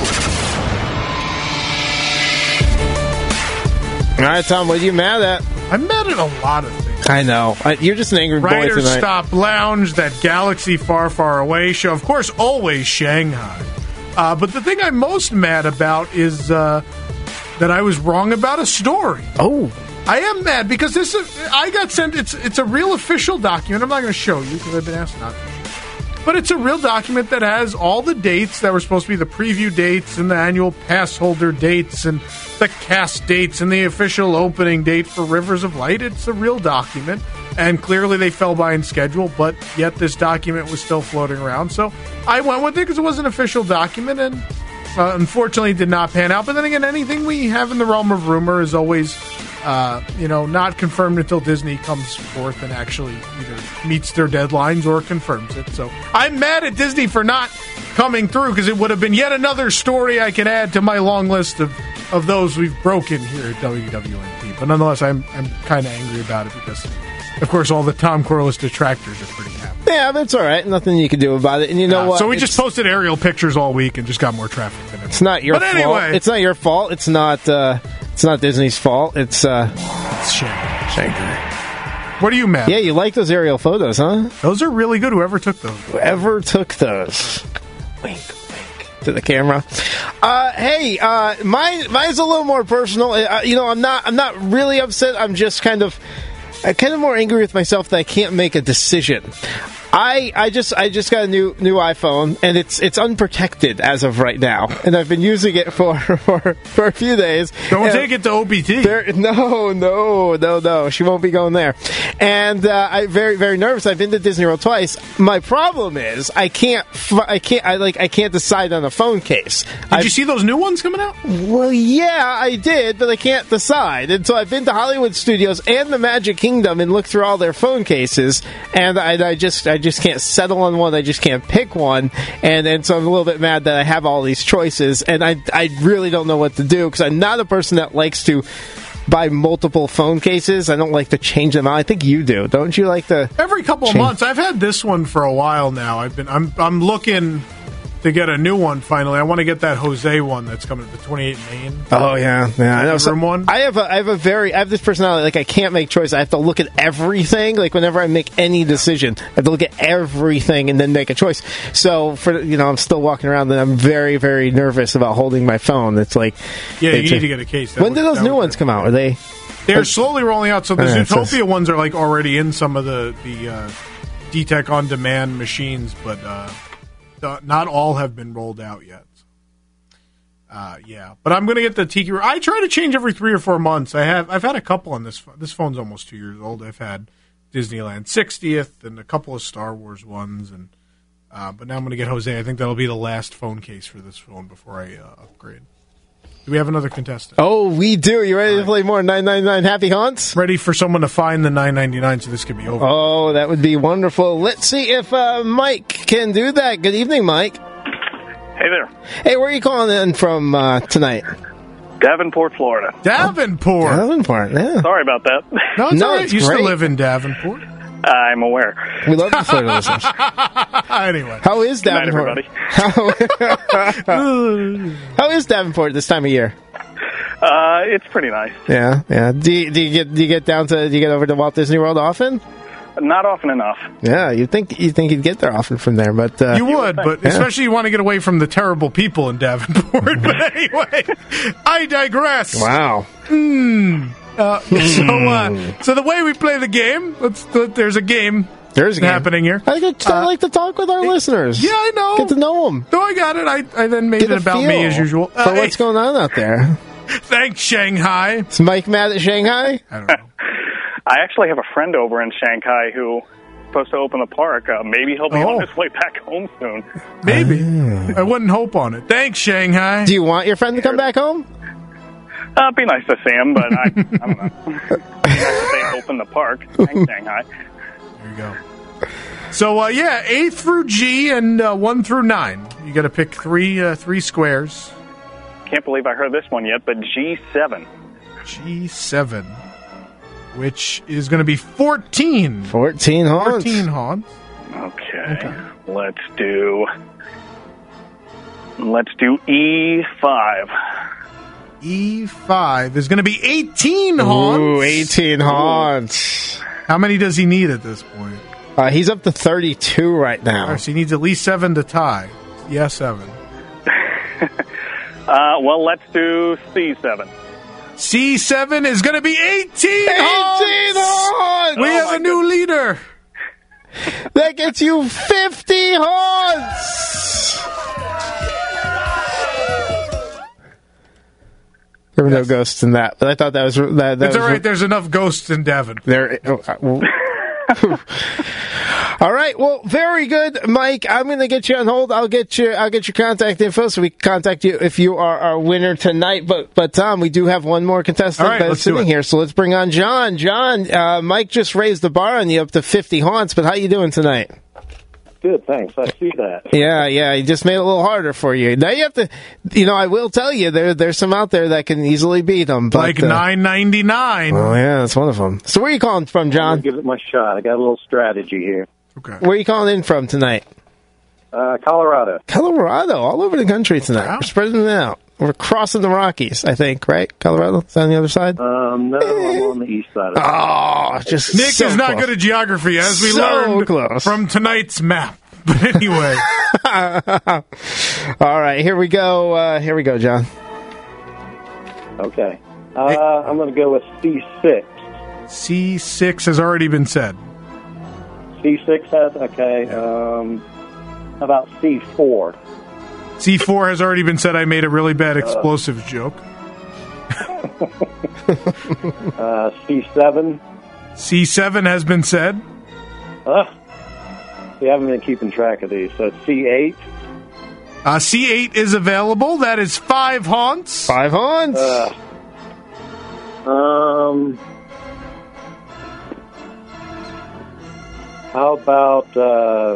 All right, Tom, what are you mad at? I'm mad at a lot of things. I know. I, you're just an angry boy Writer's tonight. Stop Lounge, that Galaxy Far, Far Away show. Of course, always Shanghai. Uh, but the thing I'm most mad about is uh, that I was wrong about a story. Oh. I am mad because this is, I got sent, it's it's a real official document. I'm not going to show you because I've been asked not to. But it's a real document that has all the dates that were supposed to be the preview dates and the annual pass holder dates and the cast dates and the official opening date for Rivers of Light. It's a real document, and clearly they fell behind schedule, but yet this document was still floating around. So I went with it because it was an official document, and uh, unfortunately it did not pan out. But then again, anything we have in the realm of rumor is always... Uh, you know, not confirmed until Disney comes forth and actually either meets their deadlines or confirms it. So I'm mad at Disney for not coming through because it would have been yet another story I could add to my long list of, of those we've broken here at W W N T. But nonetheless, I'm I'm kind of angry about it because, of course, all the Tom Corliss detractors are pretty happy. Yeah, that's all right. Nothing you can do about it. And you know Uh, what? so we It's- just posted aerial pictures all week and just got more traffic than ever. It's not your But fault. anyway. It's not your fault. It's not. Uh, it's not Disney's fault. It's. Uh, it's Shanghai. What are you mad? Yeah, you like those aerial photos, huh? Those are really good. Whoever took those. Whoever took those. Wink, wink to the camera. Uh, hey, uh, mine. Mine's a little more personal. Uh, you know, I'm not. I'm not really upset. I'm just kind of. I'm kind of more angry with myself that I can't make a decision. I, I just I just got a new new iPhone and it's it's unprotected as of right now, and I've been using it for for, for a few days. Don't and take it to O B T. There, no, no, no, no. She won't be going there. And uh, I'm very very nervous. I've been to Disney World twice. My problem is I can't I can't I like I can't decide on a phone case. Did I've, you see those new ones coming out? Well, yeah, I did, but I can't decide. And so I've been to Hollywood Studios and the Magic Kingdom and looked through all their phone cases, and I, I just I just can't settle on one. I just can't pick one, and and so I'm a little bit mad that I have all these choices, and I I really don't know what to do because I'm not a person that likes to buy multiple phone cases. I don't like to change them out. I think you do, don't you? Like to every couple change- of months. I've had this one for a while now. I've been I'm I'm looking to get a new one finally. I want to get that Jose one that's coming to the twenty-eight Main. Oh yeah, yeah. I know. So room one. I have a I have a very I have this personality. Like I can't make choice. I have to look at everything. Like whenever I make any decision, I have to look at everything and then make a choice. So for you know, I'm still walking around and I'm very very nervous about holding my phone. It's like Yeah, you it's need a- to get a case. That When would- did those that new would- ones come out? Are they? They're slowly rolling out. So the All right, so Zootopia it's- ones are like already in some of the the uh, D TEC on demand machines, but uh, the, not all have been rolled out yet. Uh, yeah, but I'm going to get the Tiki. I try to change every three or four months. I have. I've had a couple on this. pho- This phone's almost two years old. I've had Disneyland sixtieth and a couple of Star Wars ones, and uh, but now I'm going to get Jose. I think that'll be the last phone case for this phone before I uh, upgrade. Do we have another contestant? Oh, we do. You ready to play more nine ninety-nine Happy Haunts? Ready for someone to find the nine ninety-nine so this could be over. Oh, that would be wonderful. Let's see if uh, Mike can do that. Good evening, Mike. Hey there. Hey, where are you calling in from uh, tonight? Davenport, Florida. Davenport. Davenport, yeah. Sorry about that. No, it's No, all right. it's You great. still live in Davenport. I'm aware. We love the Florida listeners. Anyway. How is Good night, Davenport? everybody. How, how is Davenport this time of year? Uh, it's pretty nice. Yeah, yeah. Do you, do you get do you get down to do you get over to Walt Disney World often? Not often enough. Yeah, you think you think you'd get there often from there, but uh, You would, but Yeah. especially you want to get away from the terrible people in Davenport. But anyway, I digress. Wow. Mm. Uh, so, uh, so the way we play the game, let's, let, there's a game There's a game. happening here. I, like to, I like to talk with our listeners. Yeah, I know. Get to know them. No, I got it. I, I then made Get it a about feel me as usual. for Uh, what's hey, going on out there. thanks, Shanghai. Is Mike mad at Shanghai? I don't know. I actually have a friend over in Shanghai who is supposed to open the park. Uh, maybe he'll be Oh. on his way back home soon. Maybe. I wouldn't hope on it. Thanks, Shanghai. Do you want your friend to come back home? Uh, it'd be nice to see him, but I, I don't know. It'd be nice if they open the park in Shanghai. There you go. So, uh, yeah, A through G and uh, one through nine. You got to pick three uh, three squares. Can't believe I heard this one yet, but G seven. G seven, which is going to be fourteen. fourteen haunts. fourteen haunts. Okay. okay. Let's do... Let's do E five. E five is going to be eighteen haunts. Ooh, eighteen haunts. How many does he need at this point? Uh, he's up to thirty-two right now. All right, so he needs at least seven to tie. Yeah, seven. uh, well, let's do C seven. C seven is going to be eighteen haunts. eighteen haunts! We oh have a new God. leader. That gets you fifty haunts! There were no ghosts in that, but I thought that was... That, that it's was, all right, there's enough ghosts in Devon. There... Oh, all right, well, very good, Mike. I'm going to get you on hold. I'll get you. I'll get your contact info so we can contact you if you are our winner tonight. But, but Tom, we do have one more contestant all right, that's sitting here, so let's bring on John. John, uh, Mike just raised the bar on you up to fifty haunts. But how you doing tonight? Good, thanks. I see that. Yeah, yeah. He just made it a little harder for you. Now you have to. You know, I will tell you there. There's some out there that can easily beat them. But, like nine ninety nine. Uh, oh yeah, that's one of them. So where are you calling from, John? Give it my shot. I got a little strategy here. Okay. Where are you calling in from tonight? Uh, Colorado. Colorado, all over the country tonight. Wow. We're spreading it out. We're crossing the Rockies, I think, right? Colorado? Is that on the other side? Um, no, I'm on the east side of it. Oh, just Nick so is not close. good at geography, as we so learned close. from tonight's map. But anyway. All right, here we go. Uh, here we go, John. Okay. Uh, I'm going to go with C six. C six has already been said. C six has? Okay. Um, how about C four? C four has already been said. I made a really bad explosives uh, joke. uh, C seven. C seven has been said. Uh, we haven't been keeping track of these. So C eight. Uh, C eight is available. That is five haunts. Five haunts. Uh, um... How about uh,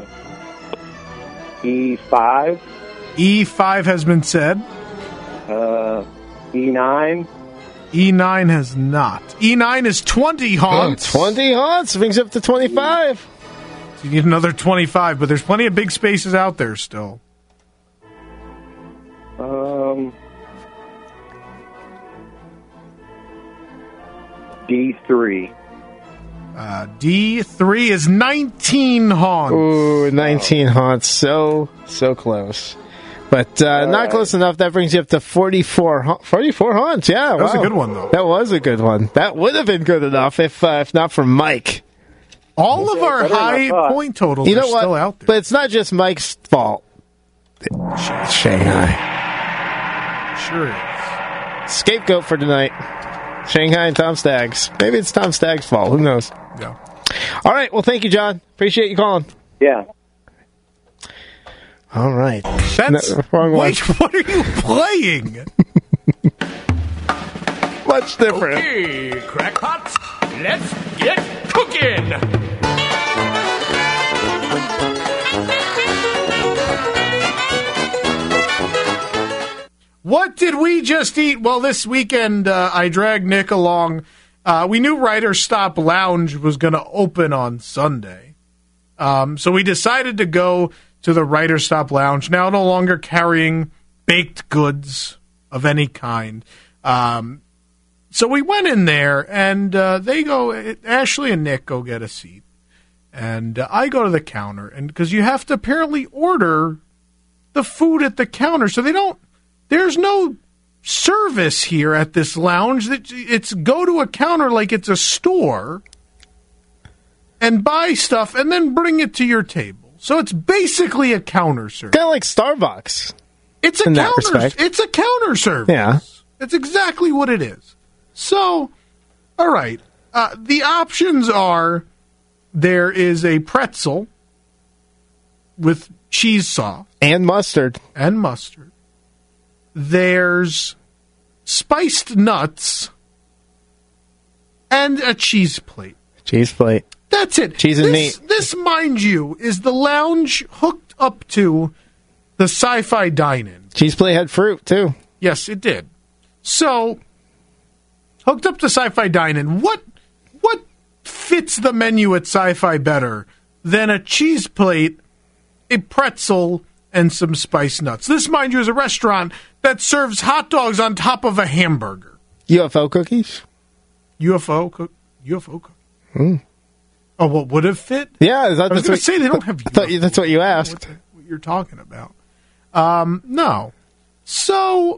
E five? E five has been said. Uh, E nine? E nine has not. E nine is twenty haunts. Oh, twenty haunts brings up to twenty-five. So you need another twenty-five, but there's plenty of big spaces out there still. Um, D three. Uh, D three is nineteen haunts. Ooh, nineteen haunts. So, so close. But uh, not right. close enough. That brings you up to forty-four, forty-four haunts. Yeah, that wow. was a good one, though. That was a good one. That would have been good enough if uh, if not for Mike. All of our high point totals you know are what? still out there. But it's not just Mike's fault. Shanghai. Sure is. Scapegoat for tonight. Shanghai and Tom Staggs. Maybe it's Tom Staggs' fault. Who knows? Yeah. All right. Well, thank you, John. Appreciate you calling. Yeah. All right. That's no, wrong wait. What are you playing? Much different. Okay, crackpots, let's get cooking. What did we just eat? Well, this weekend uh, I dragged Nick along. Uh, we knew Writer's Stop Lounge was going to open on Sunday. Um, so we decided to go to the Writer's Stop Lounge, now no longer carrying baked goods of any kind. Um, so we went in there, and uh, they go, Ashley and Nick go get a seat. And uh, I go to the counter, and because you have to apparently order the food at the counter, so they don't, there's no service here at this lounge. It's go to a counter like it's a store and buy stuff and then bring it to your table. So it's basically a counter service. Kind of like Starbucks. It's a in that counter. respect. It's a counter service. Yeah. It's exactly what it is. So, all right. Uh, the options are there is a pretzel with cheese sauce and mustard and mustard. There's spiced nuts, and a cheese plate. Cheese plate. That's it. Cheese and this, meat. This, mind you, is the lounge hooked up to the Sci-Fi Dine-In. Cheese plate had fruit, too. Yes, it did. So, hooked up to Sci-Fi Dine-In, what what fits the menu at Sci-Fi better than a cheese plate, a pretzel, and some spiced nuts? This, mind you, is a restaurant that serves hot dogs on top of a hamburger. U F O cookies? U F O cook U F O cookies. Hmm. Oh, what would have fit? Yeah, I, thought I was that's going what, to say they don't have. I thought you, that's what you asked. What, the, what you're talking about? Um, no. So,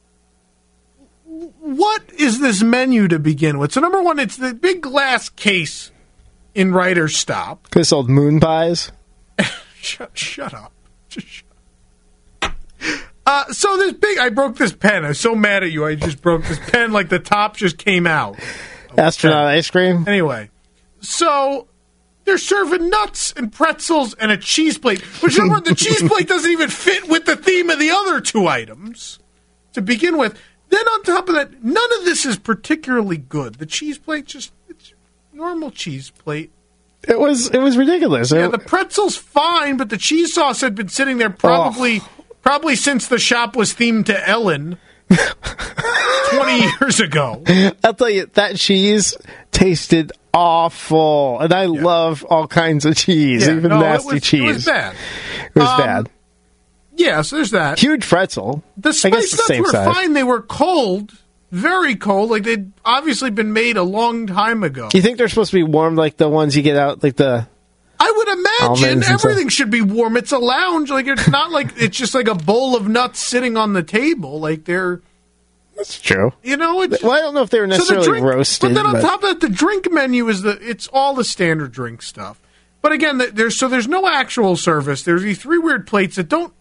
what is this menu to begin with? So, number one, it's the big glass case in Writer's Stop. Could have sold moon pies. shut, shut up. Just shut up. Uh, so this big, I broke this pen. I was so mad at you. I just broke this pen. Like the top just came out. Astronaut ice cream. Anyway, so they're serving nuts and pretzels and a cheese plate, which remember, the cheese plate doesn't even fit with the theme of the other two items to begin with. Then on top of that, none of this is particularly good. The cheese plate, just it's normal cheese plate. It was it was ridiculous. Yeah, it, the pretzel's fine, but the cheese sauce had been sitting there probably oh. probably since the shop was themed to Ellen twenty years ago. I'll tell you, that cheese tasted awful, and I yeah. love all kinds of cheese, yeah, even no, nasty it was, cheese. It was bad. It was um, bad. Yeah, so there's that. Huge pretzel. The spiced nuts were size. fine. They were cold, very cold. Like they'd obviously been made a long time ago. Do you think they're supposed to be warm like the ones you get out, like the... I would imagine everything should be warm. It's a lounge. Like it's not like it's just like a bowl of nuts sitting on the table. Like they're... That's true. You know, it's, well, I don't know if they were necessarily so the drink, roasted. But then on but... top of that, the drink menu is the it's all the standard drink stuff. But again, there's so there's no actual service. There's these three weird plates that don't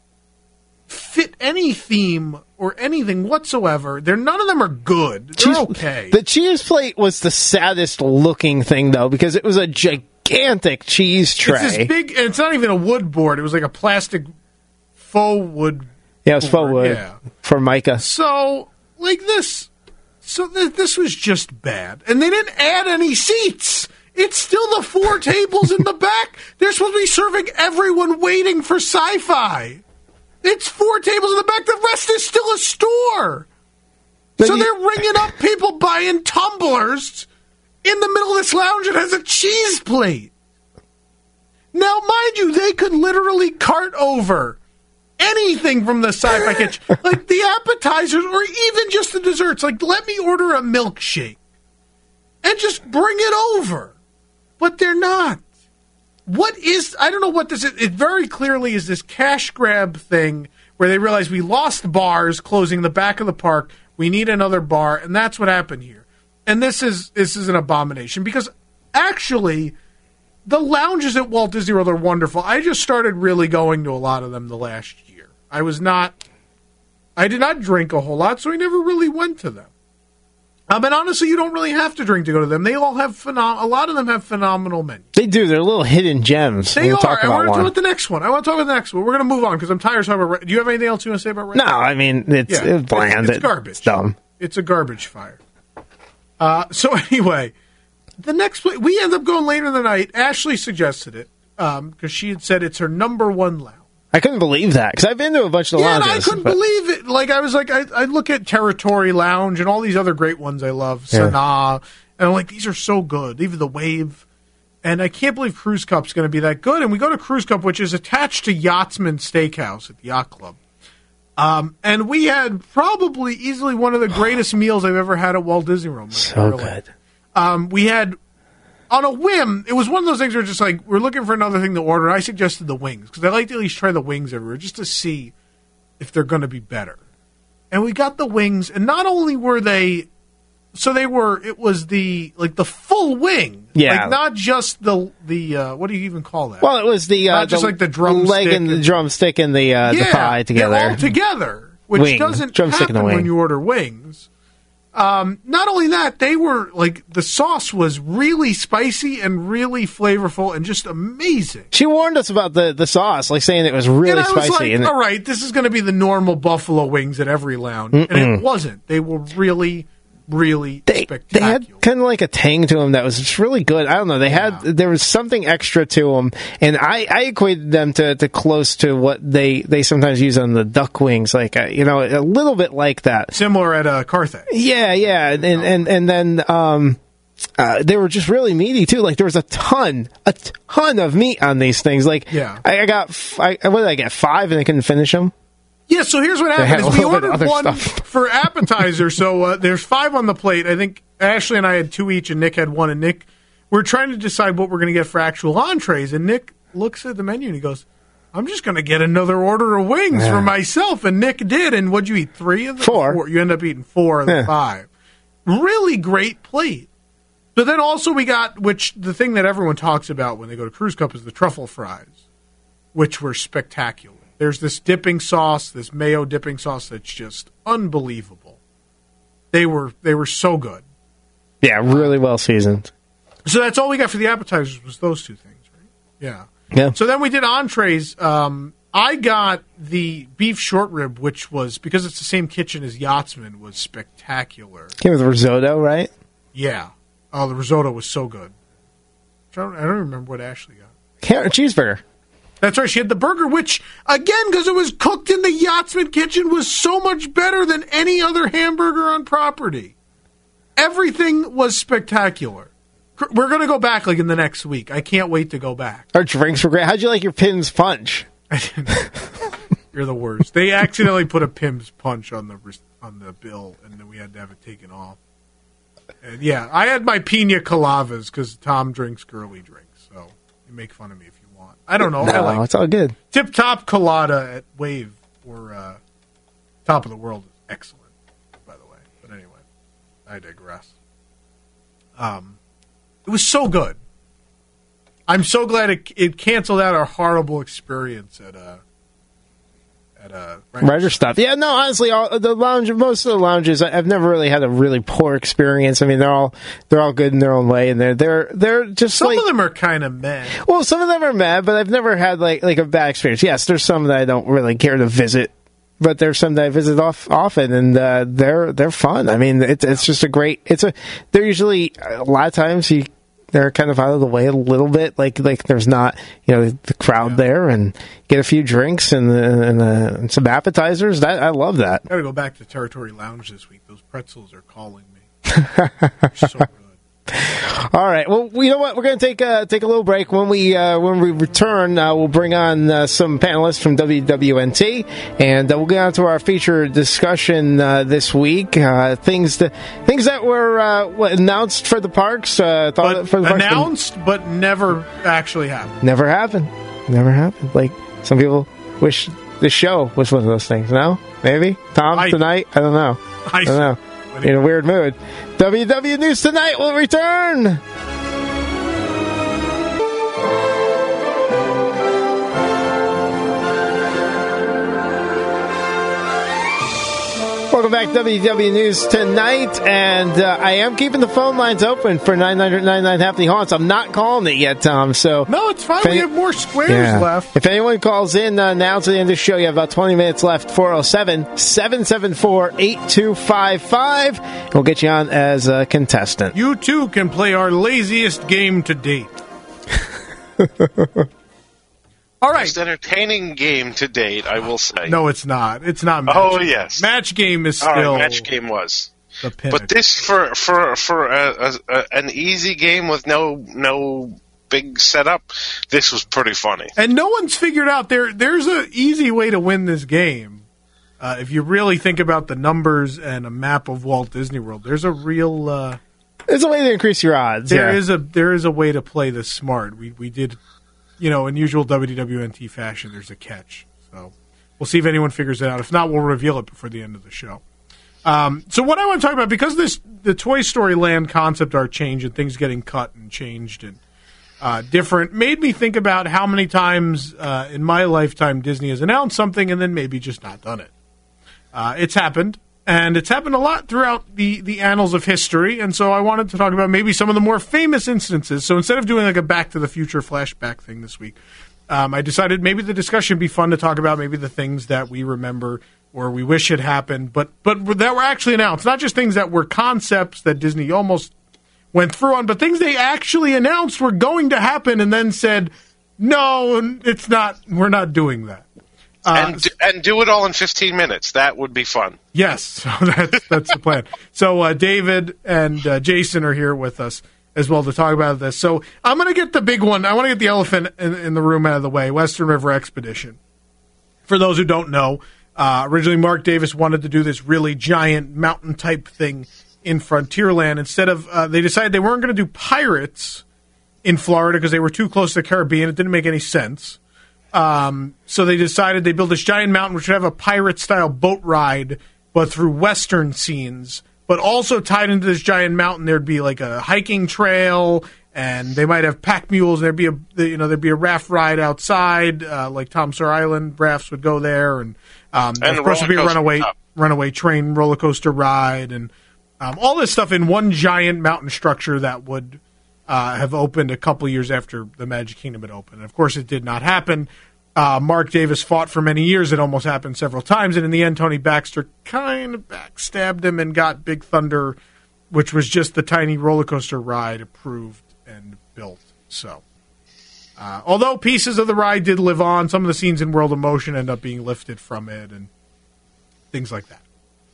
fit any theme or anything whatsoever. They're none of them are good. They're cheese, okay. The cheese plate was the saddest looking thing though, because it was a gigantic cheese tray. It's this big, and it's not even a wood board. It was like a plastic faux wood. Yeah, it was faux wood. Yeah. Formica. So, like this. So th- this was just bad. And they didn't add any seats. It's still the four tables in the back. They're supposed to be serving everyone waiting for sci-fi. It's four tables in the back. The rest is still a store. But so you- they're ringing up people buying tumblers in the middle of this lounge that has a cheese plate. Now, mind you, they could literally cart over anything from the sci-fi kitchen, like the appetizers or even just the desserts. Like, let me order a milkshake and just bring it over. But they're not. What is, I don't know what this is. It very clearly is this cash grab thing where they realize we lost bars closing the back of the park. We need another bar, and that's what happened here. And this is this is an abomination because actually the lounges at Walt Disney World are wonderful. I just started really going to a lot of them the last year. I was not, I did not drink a whole lot, so I never really went to them. Um, and honestly, you don't really have to drink to go to them. They all have phenom- a lot of them have phenomenal menus. They do. They're little hidden gems. They we'll are. Talk and about we're going to talk one. about the next one. I want to talk about the next one. We're going to move on because I'm tired of talking about. Do you have anything else you want to say about Red? No, I mean it's, yeah, it's bland. It's, it's garbage. It's dumb. It's a garbage fire. Uh, so anyway, the next play, we end up going later in the night. Ashley suggested it because um, she had said it's her number one lounge. I couldn't believe that because I've been to a bunch of the yeah, lounges. And I couldn't but... believe it. Like I was like, I, I look at Territory Lounge and all these other great ones I love, Yeah. Sanaa, and I'm like, these are so good. Even the Wave, and I can't believe Cruise Cup's going to be that good. And we go to Cruise Cup, which is attached to Yachtsman Steakhouse at the Yacht Club. Um, and we had probably easily one of the greatest meals I've ever had at Walt Disney World. So good. Um, we had, on a whim, it was one of those things where just like, we're looking for another thing to order, and I suggested the wings, because I like to at least try the wings everywhere, just to see if they're going to be better. And we got the wings, and not only were they, so they were, it was the, like the full wing. Yeah. Like not just the, the uh, what do you even call that? Well, it was the, uh, not just the like the drumstick. leg and the drumstick and the, uh, yeah, the pie together. They're all together, which Wing. doesn't Drumstick and happen the wing. when you order wings. Um, not only that, they were like the sauce was really spicy and really flavorful and just amazing. She warned us about the, the sauce, like saying it was really and I was spicy. Like, and all right, this is going to be the normal buffalo wings at every lounge, Mm-mm. and it wasn't. They were really, really they, spectacular. They had kind of like a tang to them that was just really good. I don't know. They had yeah. there was something extra to them, and I, I equated them to, to close to what they, they sometimes use on the duck wings, like uh, you know, a little bit like that. Similar at uh, Carthay. Yeah, yeah, and and and, and then um, uh, they were just really meaty too. Like there was a ton, a ton of meat on these things. Like yeah. I, I got, f- I, what did I get? Five, and I couldn't finish them. Yeah, so here's what happened: is we ordered one stuff. for appetizer. So uh, there's five on the plate. I think Ashley and I had two each, and Nick had one. And Nick, we're trying to decide what we're going to get for actual entrees. And Nick looks at the menu and he goes, "I'm just going to get another order of wings yeah. for myself." And Nick did. And what'd you eat? Three of them? Four. four. You end up eating four of the yeah. five. Really great plate. But then also we got, which the thing that everyone talks about when they go to Cruise Cup is the truffle fries, which were spectacular. There's this dipping sauce, this mayo dipping sauce that's just unbelievable. They were they were so good. Yeah, really well seasoned. So that's all we got for the appetizers was those two things, right? Yeah. Yeah. So then we did entrees. Um, I got the beef short rib, which was, because it's the same kitchen as Yachtsman, was spectacular. Came with risotto, right? Yeah. Oh, the risotto was so good. I don't, I don't remember what Ashley got. Carrot cheeseburger. That's right. She had the burger, which, again, because it was cooked in the Yachtsman kitchen, was so much better than any other hamburger on property. Everything was spectacular. We're going to go back like in the next week. I can't wait to go back. Our drinks were great. How'd you like your Pim's Punch? You're the worst. They accidentally put a Pim's Punch on the on the bill, and then we had to have it taken off. And yeah, I had my Pina Coladas because Tom drinks girly drinks, so you make fun of me if you want. I don't know. No, I like it's all good. Tip Top Colada at Wave or uh, Top of the World is excellent, by the way. But anyway, I digress. Um, it was so good. I'm so glad it it canceled out our horrible experience at uh at uh Writer stuff. Yeah, no, honestly, all the lounge, most of the lounges, I've never really had a really poor experience. I mean, they're all they're all good in their own way, and they're they're they're just some like, of them are kind of meh. Well, some of them are meh, but I've never had like like a bad experience. Yes, there's some that I don't really care to visit, but there's some that I visit off often, and uh, they're they're fun. I mean, it's it's just a great. It's a they're usually a lot of times you. They're kind of out of the way a little bit, like like there's not, you know, the crowd yeah. there, and get a few drinks and and, uh, and some appetizers. That I love that. Got to go back to Territory Lounge this week. Those pretzels are calling me. They're so good. All right. Well, you know what? We're going to take a take a little break. When we uh, when we return, uh, we'll bring on uh, some panelists from W W N T, and uh, we'll get on to our feature discussion uh, this week. Uh, things that things that were uh, what, announced for the parks. Uh, but for the parks, announced, but never actually happened. Never happened. Never happened. Like some people wish the show was one of those things. No, maybe Tom I, tonight. I don't know. I, I don't know. In a weird mood. W W News Tonight will return. Welcome back to W W News Tonight, and uh, I am keeping the phone lines open for nine hundred ninety-nine Halfpenny Haunts. I'm not calling it yet, Tom, so... No, it's fine. We any, have more squares yeah. left. If anyone calls in uh, now to the end of the show, you have about twenty minutes left. four oh seven, seven seven four, eight two five five. We'll get you on as a contestant. You, too, can play our laziest game to date. All right. Most entertaining game to date, I will say. No, it's not. It's not match Oh, game. yes. Match game is still... All right, match game was. But this, for for for a, a, a, an easy game with no no big setup, this was pretty funny. And no one's figured out there. There's an easy way to win this game. Uh, if you really think about the numbers and a map of Walt Disney World, there's a real... Uh, there's a way to increase your odds. There yeah. is a there is a way to play this smart. We we did... You know, in usual W W N T fashion, there's a catch. So we'll see if anyone figures it out. If not, we'll reveal it before the end of the show. Um, so what I want to talk about, because this the Toy Story Land concept art changed and things getting cut and changed and uh, different, made me think about how many times uh, in my lifetime Disney has announced something and then maybe just not done it. Uh, it's happened. And it's happened a lot throughout the, the annals of history, and so I wanted to talk about maybe some of the more famous instances. So instead of doing like a Back to the Future flashback thing this week, um, I decided maybe the discussion would be fun to talk about maybe the things that we remember or we wish had happened, but but that were actually announced. Not just things that were concepts that Disney almost went through on, but things they actually announced were going to happen and then said, no, it's not, we're not doing that. Uh, and, do, and do it all in fifteen minutes. That would be fun. Yes, so that's, that's the plan. So uh, David and uh, Jason are here with us as well to talk about this. So I'm going to get the big one. I want to get the elephant in, in the room out of the way, Western River Expedition. For those who don't know, uh, originally Mark Davis wanted to do this really giant mountain-type thing in Frontierland. Instead of, uh, they decided they weren't going to do pirates in Florida because they were too close to the Caribbean. It didn't make any sense. Um, so they decided they built this giant mountain which would have a pirate-style boat ride, but through Western scenes. But also tied into this giant mountain, there'd be like a hiking trail, and they might have pack mules. And there'd be a you know there'd be a raft ride outside, uh, like Tom Sawyer Island rafts would go there, and, um, and of course there'd be a runaway up. runaway train roller coaster ride, and um, all this stuff in one giant mountain structure that would. Uh, have opened a couple years after the Magic Kingdom had opened. And of course, it did not happen. Uh, Mark Davis fought for many years. It almost happened several times. And in the end, Tony Baxter kind of backstabbed him and got Big Thunder, which was just the tiny roller coaster ride, approved and built. So, uh, although pieces of the ride did live on, some of the scenes in World of Motion end up being lifted from it and things like that.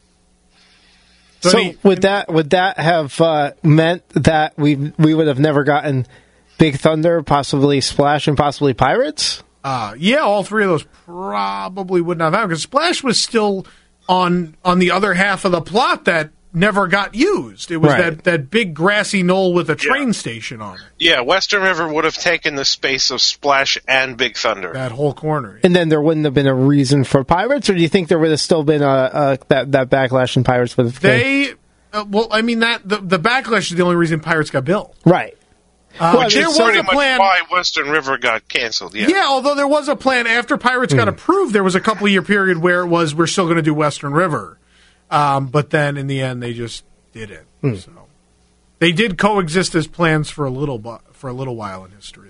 So, so would that would that have uh, meant that we we would have never gotten Big Thunder, possibly Splash, and possibly Pirates? Uh, yeah, all three of those probably would not have happened because Splash was still on on the other half of the plot that never got used. It was Right. that, that big grassy knoll with a train station on it. Yeah, Western River would have taken the space of Splash and Big Thunder. That whole corner. And then there wouldn't have been a reason for Pirates, or do you think there would have still been a, a that that backlash and Pirates would have came? They, uh, well, I mean that the, the backlash is the only reason Pirates got built. Right. Uh, Which there is was pretty a much plan. why Western River got canceled. Yeah. Yeah, although there was a plan after Pirates got approved, there was a couple year period where it was we're still going to do Western River, um, but then in the end they just didn't. Hmm. So they did coexist as plans for a little bu- for a little while in history.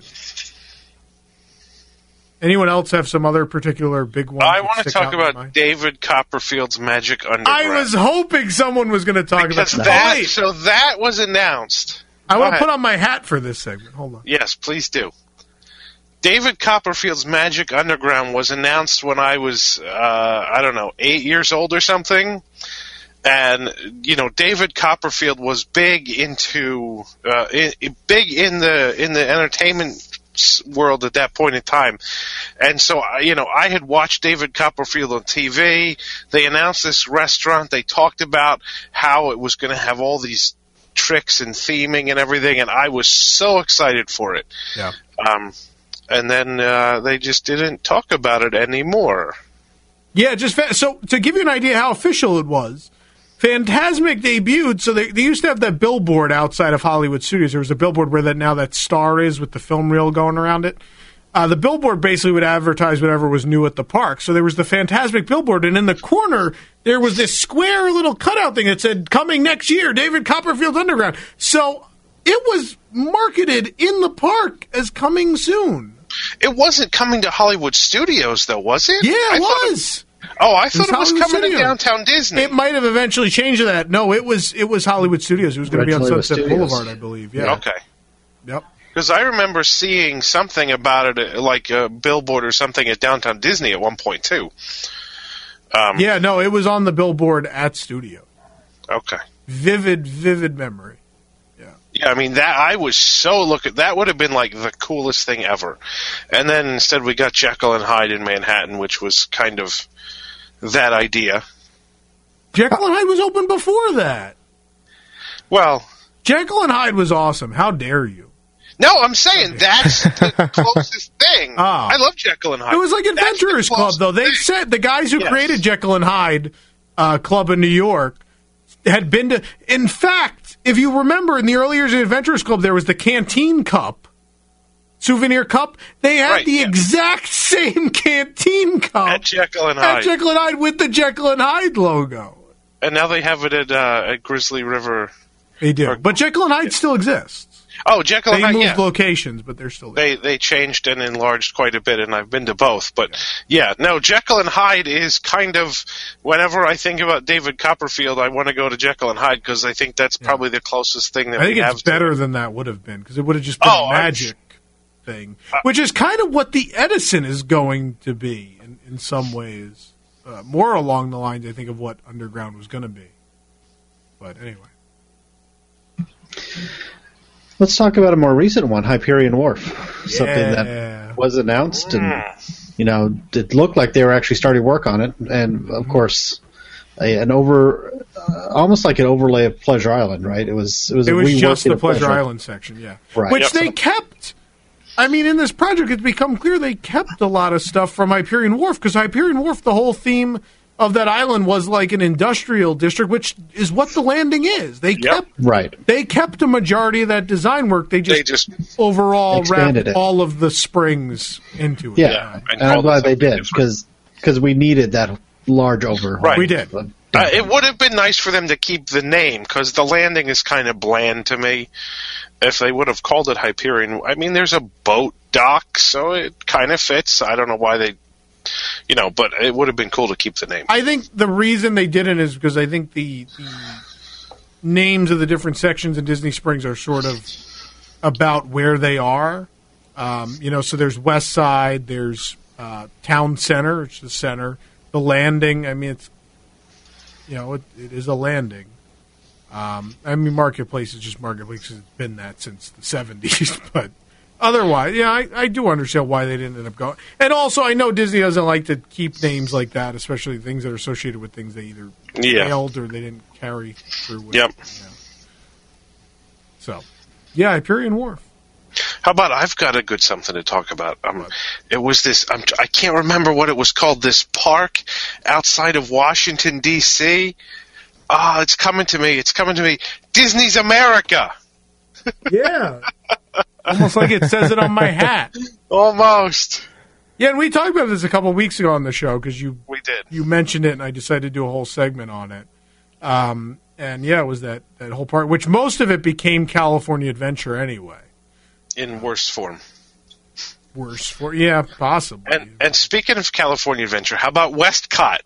Anyone else have some other particular big ones? I that want to stick talk out in about your mind? David Copperfield's Magic Underground. I was hoping someone was going to talk because about that. Oh, wait. So that was announced. I Go want to ahead. put on my hat for this segment. Hold on. Yes, please do. David Copperfield's Magic Underground was announced when I was, uh, I don't know, eight years old or something. And, you know, David Copperfield was big into, uh, i big in the, in the entertainment s- world at that point in time. And so, I- you know, I had watched David Copperfield on T V. They announced this restaurant. They talked about how it was going to have all these tricks and theming and everything, and I was so excited for it. Yeah. Um, and then uh, they just didn't talk about it anymore. Yeah, just fa- so to give you an idea how official it was, Fantasmic debuted. So they, they used to have that billboard outside of Hollywood Studios. There was a billboard where that now that star is with the film reel going around it. Uh, the billboard basically would advertise whatever was new at the park. So there was the Fantasmic billboard, and in the corner there was this square little cutout thing that said "Coming next year, David Copperfield's Underground." So it was marketed in the park as coming soon. It wasn't coming to Hollywood Studios, though, was it? Yeah, it I thought was. Oh, I thought It it was Hollywood coming Studios. to downtown Disney. It might have eventually changed to that. No, it was it was Hollywood Studios. It was going to be on Originally it was Sunset Studios. Boulevard, I believe. Yeah. Okay. Yep. Because I remember seeing something about it, uh, like a billboard or something at downtown Disney at one point, too. Um, Yeah, no, it was on the billboard at Studio. Okay. Vivid, vivid memory. Yeah, I mean, that I was so looking. That would have been like the coolest thing ever. And then instead we got Jekyll and Hyde in Manhattan, which was kind of that idea. Jekyll and Hyde was open before that. Well, Jekyll and Hyde was awesome. How dare you? No, I'm saying that's the closest thing. Oh. I love Jekyll and Hyde. It was like That's the Adventurers Club, closest though. They thing. said the guys who Yes. created Jekyll and Hyde uh, Club in New York had been to. In fact, if you remember, in the early years of Adventurers Club, there was the Canteen Cup, souvenir cup. They had Right, the yeah. exact same Canteen Cup At Jekyll and at Hyde. Jekyll and Hyde with the Jekyll and Hyde logo. and now they have it at uh, at Grizzly River. They do, or, but Jekyll and Hyde still exists. Oh, Jekyll and Hyde. They Hyde, moved yeah. locations, but they're still there. They they changed and enlarged quite a bit, and I've been to both. But yeah, no, Jekyll and Hyde is kind of, whenever I think about David Copperfield, I want to go to Jekyll and Hyde because I think that's yeah. probably the closest thing that I think we it's have better to. than that would have been because it would have just been oh, a magic I, thing, uh, which is kind of what the Edison is going to be in, in some ways, uh, more along the lines I think of what Underground was going to be. But anyway. Let's talk about a more recent one, Hyperion Wharf. Something yeah. that was announced, and you know, it looked like they were actually starting work on it. And of course, a, an over, uh, almost like an overlay of Pleasure Island, right? It was. It was, it a was just the Pleasure, Pleasure Island section, yeah. Right. Which yep. they kept. I mean, in this project, it's become clear they kept a lot of stuff from Hyperion Wharf because Hyperion Wharf, the whole theme of that island was like an industrial district, which is what the landing is. They yep. kept right. They kept a majority of that design work. They just, they just overall wrapped it. all of the springs into it. Yeah, yeah. and, and I'm glad they did because because we needed that large overhaul. Right, we did. Uh, it would have been nice for them to keep the name because the landing is kind of bland to me. If they would have called it Hyperion, I mean, there's a boat dock, so it kind of fits. I don't know why they. You know, but it would have been cool to keep the name. I think the reason they didn't is because I think the, the names of the different sections in Disney Springs are sort of about where they are. Um, you know, so there's West Side, there's uh, Town Center, which is the center, the landing. I mean, it's, you know, it, it is a landing. Um, I mean, Marketplace is just Marketplace. It's been that since the seventies, but. Otherwise, yeah, I, I do understand why they didn't end up going. And also, I know Disney doesn't like to keep names like that, especially things that are associated with things they either yeah. failed or they didn't carry through with. Yep. You know. So, yeah, Hyperion Wharf. How about I've got a good something to talk about. Um, it was this, I'm, I can't remember what it was called, this park outside of Washington, D C Ah, oh, it's coming to me. It's coming to me. Disney's America. Yeah. Almost like it says it on my hat. Almost. Yeah, and we talked about this a couple of weeks ago on the show because you we did. You mentioned it, and I decided to do a whole segment on it. Um, and yeah, it was that, that whole part, which most of it became California Adventure anyway. In worse form. Worse form, yeah, possibly. And, and speaking of California Adventure, how about Westcott?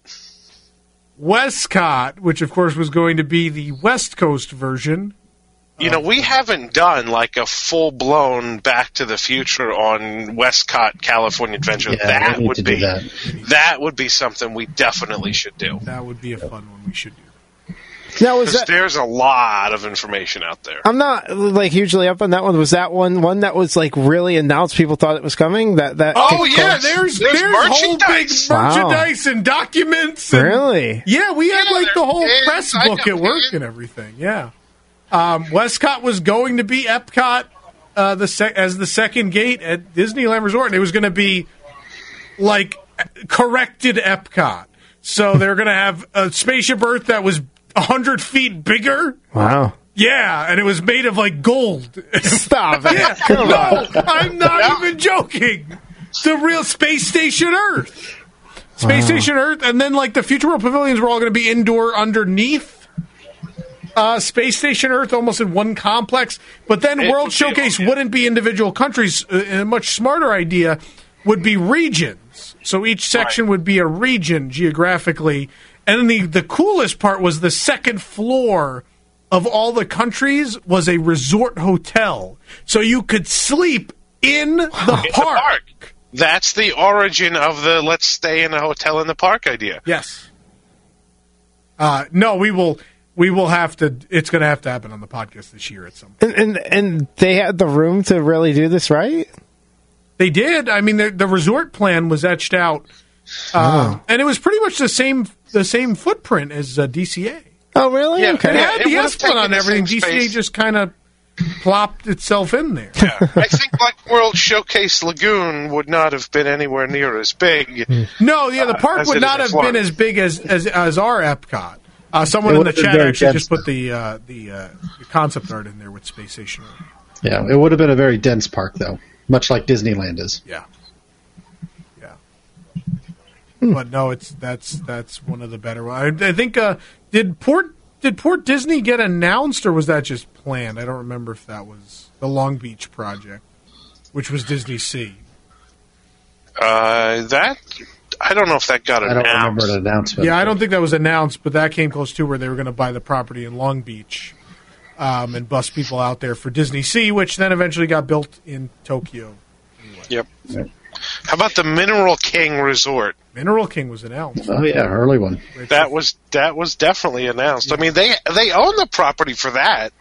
Westcott, which of course was going to be the West Coast version. You know, we haven't done like a full-blown Back to the Future on Westcott, California Adventure. Yeah, that we need would to be do that. that would be something we definitely should do. That would be a fun one we should do. Now, was that, there's a lot of information out there. I'm not like hugely up on that one. Was that one one that was like really announced? People thought it was coming. That that oh yeah, there's there's, there's whole big merchandise. merchandise Wow. and documents. And, Really? Yeah, we had Yeah, like the whole there press is. I book know, at work man. and everything. Yeah. Um, Westcott was going to be Epcot uh, the sec- as the second gate at Disneyland Resort, and it was going to be like corrected Epcot. So they were going to have a Spaceship Earth that was a hundred feet bigger. Wow. Yeah, and it was made of like gold. Stop it. Yeah. Come No, on. I'm not even joking. The real Space Station Earth. Space Wow. Station Earth, and then like the Future World pavilions were all going to be indoor underneath uh, Space Station Earth, almost in one complex. But then It World would be Showcase all- yeah. wouldn't be individual countries. Uh, and a much smarter idea would be regions. So each section Right. would be a region geographically. And then the, the coolest part was the second floor of all the countries was a resort hotel. So you could sleep in the In the park. park. That's the origin of the let's stay in a hotel in the park idea. Yes. Uh, no, we will. We will have to. It's going to have to happen on the podcast this year at some point. And, and and they had the room to really do this, right? They did. I mean, the, the resort plan was etched out, uh, Oh. and it was pretty much the same the same footprint as uh, D C A. Oh, really? Yeah. Okay. It had it the would've Esplanade taken on the everything. same D C A space. just kind of plopped itself in there. Yeah. I think like World Showcase Lagoon would not have been anywhere near as big. No, yeah, the Uh, park as would it is not in have Florida. been as big as as, as our Epcot. Uh, someone It in the would've been chat very actually dense. just put the uh, the, uh, the concept art in there with Space Station Earth. Yeah, it would have been a very dense park, though, much like Disneyland is. Yeah. Yeah. But no, it's that's that's one of the better ones. I, I think uh, did Port did Port Disney get announced, or was that just planned? I don't remember if that was the Long Beach project, which was Disney Sea. Uh, that I don't know if that got I announced. don't remember an announcement. Yeah, I don't think that was announced, but that came close too, where they were going to buy the property in Long Beach um, and bus people out there for Disney Sea, which then eventually got built in Tokyo. Anyway. Yep. How about the Mineral King Resort? Mineral King was announced. Oh yeah, early one. That was that was definitely announced. I mean, they they own the property for that.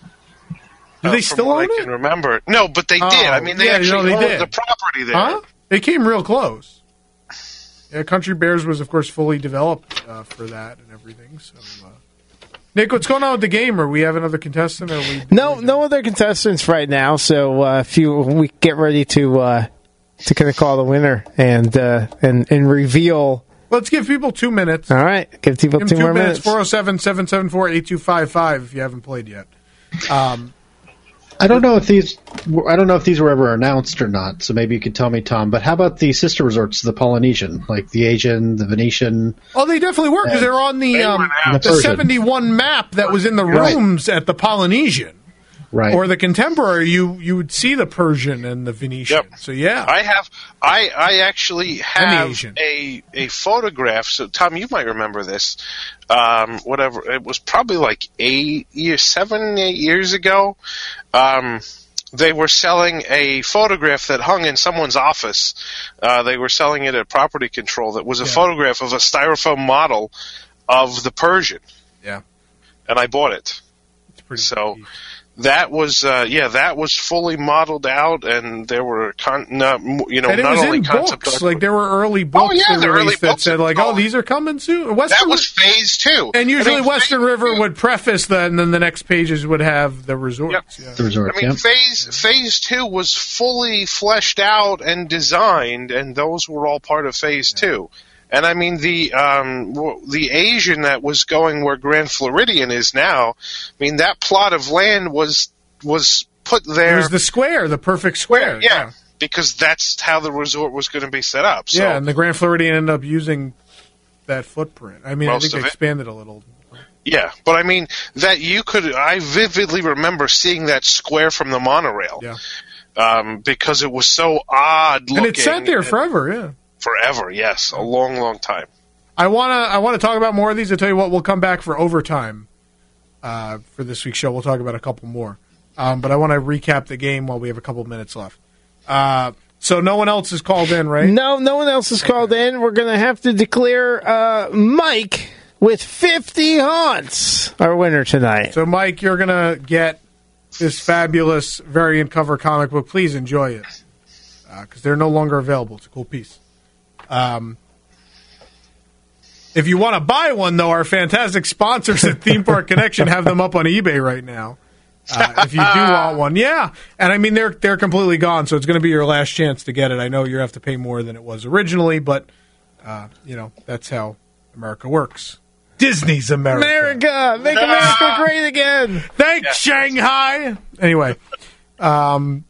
Do uh, they from still what own I it? can remember. No, but they Oh, did. I mean, they yeah, actually no, they owned did. the property there. Huh? They came real close. Yeah, Country Bears was, of course, fully developed uh, for that and everything. So, uh, Nick, what's going on with the game? Or we have another contestant? Or we No, no other contestants right now. So uh, if you we get ready to uh, to kind of call the winner and uh, and and reveal. Let's give people two minutes. All right, give people Give two, them two more minutes. minutes. four oh seven, seven seven four, eight two five five if you haven't played yet. Um, I don't know if these I don't know if these were ever announced or not. So maybe you could tell me, Tom. But how about the sister resorts, the Polynesian, like the Asian, the Venetian? oh, they definitely were because they're on the um, The the Persian. seventy-one map that was in the Right. rooms at the Polynesian. Right. Or the Contemporary, you you would see the Persian and the Venetian. So yeah, I have. I I actually And the have Asian. a a photograph. So Tom, you might remember this. Um, whatever it was, probably like eight years, seven, eight years ago. Um, they were selling a photograph that hung in someone's office. Uh, they were selling it at Property Control. That was a Yeah. photograph of a styrofoam model of the Persian. Yeah. And I bought it. It's pretty so. That was, uh, yeah, that was fully modeled out, and there were, con- not, you know, and it not was only in concept books. art, Like there were early books Oh, yeah, they the early released that books said like, "Oh, these are coming soon." Western that was phase two. and usually I mean, Western River would preface that, and then the next pages would have the resorts. Yeah. The resorts, I mean, yeah. phase phase two was fully fleshed out and designed, and those were all part of phase two. And I mean, the um, w- the Asian that was going where Grand Floridian is now. I mean, that plot of land was was put there. It was the square, the perfect square. yeah, because that's how the resort was going to be set up. So, yeah, and the Grand Floridian ended up using that footprint. I mean, Most I think of they it. expanded a little. yeah, but I mean that you could. I vividly remember seeing that square from the monorail. Yeah, um, because it was so odd looking. and it sat there forever. Yeah. Forever, yes, a long, long time. I wanna I wanna talk about more of these. I tell you what, we'll come back for overtime uh, for this week's show. We'll talk about a couple more, um, but I want to recap the game while we have a couple minutes left. Uh, so no one else is called in, right? No, no one else is called in. We're going to have to declare uh, Mike with fifty haunts our winner tonight. So Mike, you're gonna get this fabulous variant cover comic book. Please enjoy it because uh, they're no longer available. It's a cool piece. Um, if you want to buy one, though, our fantastic sponsors at Theme Park Connection have them up on eBay right now. Uh, if you do want one, yeah, and I mean they're they're completely gone, so it's going to be your last chance to get it. I know you have to pay more than it was originally, but uh, you know that's how America works. Disney's America. America, make America great again. Thanks, Shanghai. Anyway, um,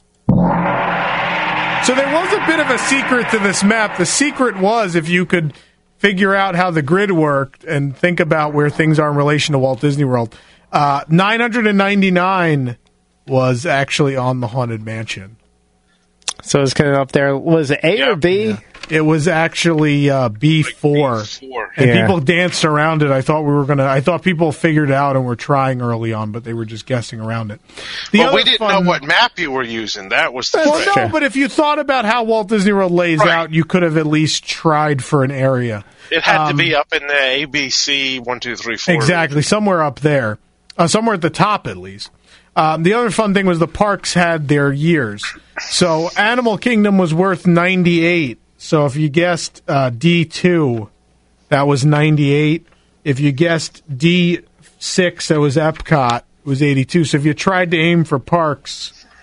so there was a bit of a secret to this map. The secret was if you could figure out how the grid worked and think about where things are in relation to Walt Disney World. Uh, nine hundred ninety-nine was actually on the Haunted Mansion. So it's kind of up there. Was it A or B? Yeah. It was actually uh, B four, four. and Yeah. people danced around it. I thought we were gonna. I thought people figured it out and were trying early on, but they were just guessing around it. The But we other didn't fun- know what map you were using. That was the Well, trick. no, but if you thought about how Walt Disney World lays Right. out, you could have at least tried for an area. It had to Um, be up in the A B C one two three four. Exactly, somewhere up there, uh, somewhere at the top at least. Um, the other fun thing was the parks had their years. So Animal Kingdom was worth ninety-eight. So if you guessed uh, D two, that was ninety-eight. If you guessed D six, that was Epcot, it was eighty-two. So if you tried to aim for parks,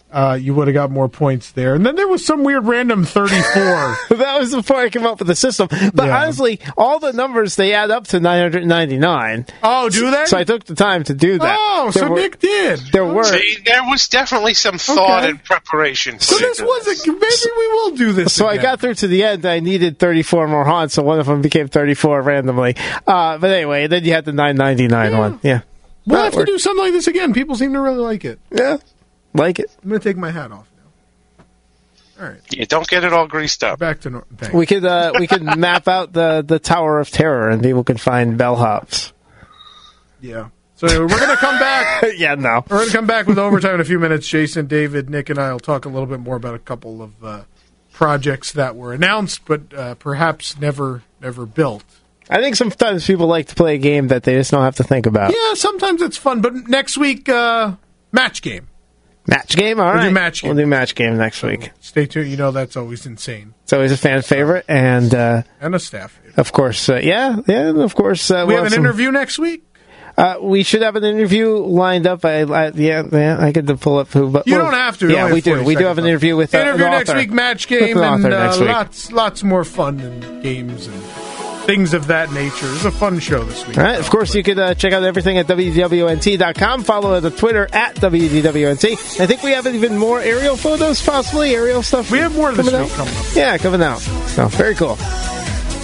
Uh, you would have got more points there. And then there was some weird random thirty-four. That was before I came up with the system. But Yeah. honestly, all the numbers, they add up to nine hundred ninety-nine. Oh, do they? So I took the time to do that. Oh, There so were- Nick did. There were. See, there was definitely some thought Okay. and preparation. So put this into was a, maybe we will do this So I again. got through to the end. I needed thirty-four more haunts, so one of them became thirty-four randomly. Uh, but anyway, then you had the nine ninety-nine one. Yeah. We'll That have to worked. do something like this again. People seem to really like it. Yeah. Like it. I'm going to take my hat off now. All right. Yeah, don't get it all greased up. Back to Norton. Thanks. We could uh, we could map out the, the Tower of Terror, and people could find bellhops. Yeah. So anyway, we're going to come back. yeah, no. We're going to come back with overtime in a few minutes. Jason, David, Nick, and I will talk a little bit more about a couple of uh, projects that were announced, but uh, perhaps never never built. I think sometimes people like to play a game that they just don't have to think about. Yeah, sometimes it's fun. But next week, uh, match game. Match game? All We'll right. do match game. We'll do match game next week. Stay tuned. You know that's always insane. It's always a fan favorite, and uh, And a staff favorite. of course, uh, yeah, yeah, and of course, uh, We we'll have an some- interview next week. Uh, we should have an interview lined up. I, I yeah, yeah, I could pull up who, but You well, don't have to. Yeah, Only we do. forty We do have seconds an interview with uh, interview an next author. week. Match With game an and author uh, next week. lots lots more fun and games and things of that nature. It was a fun show this week. All right. Of course, you could uh, check out everything at W D W N T dot com. Follow us on Twitter at W D W N T. I think we have even more aerial photos, possibly aerial stuff. We have more this coming week out. coming up. Yeah, coming out. So very cool.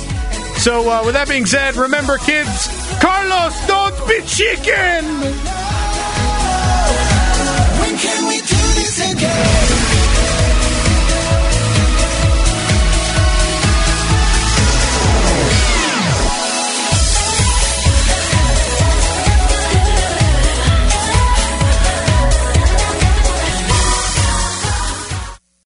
So uh, with that being said, remember, kids, Carlos, don't be chicken.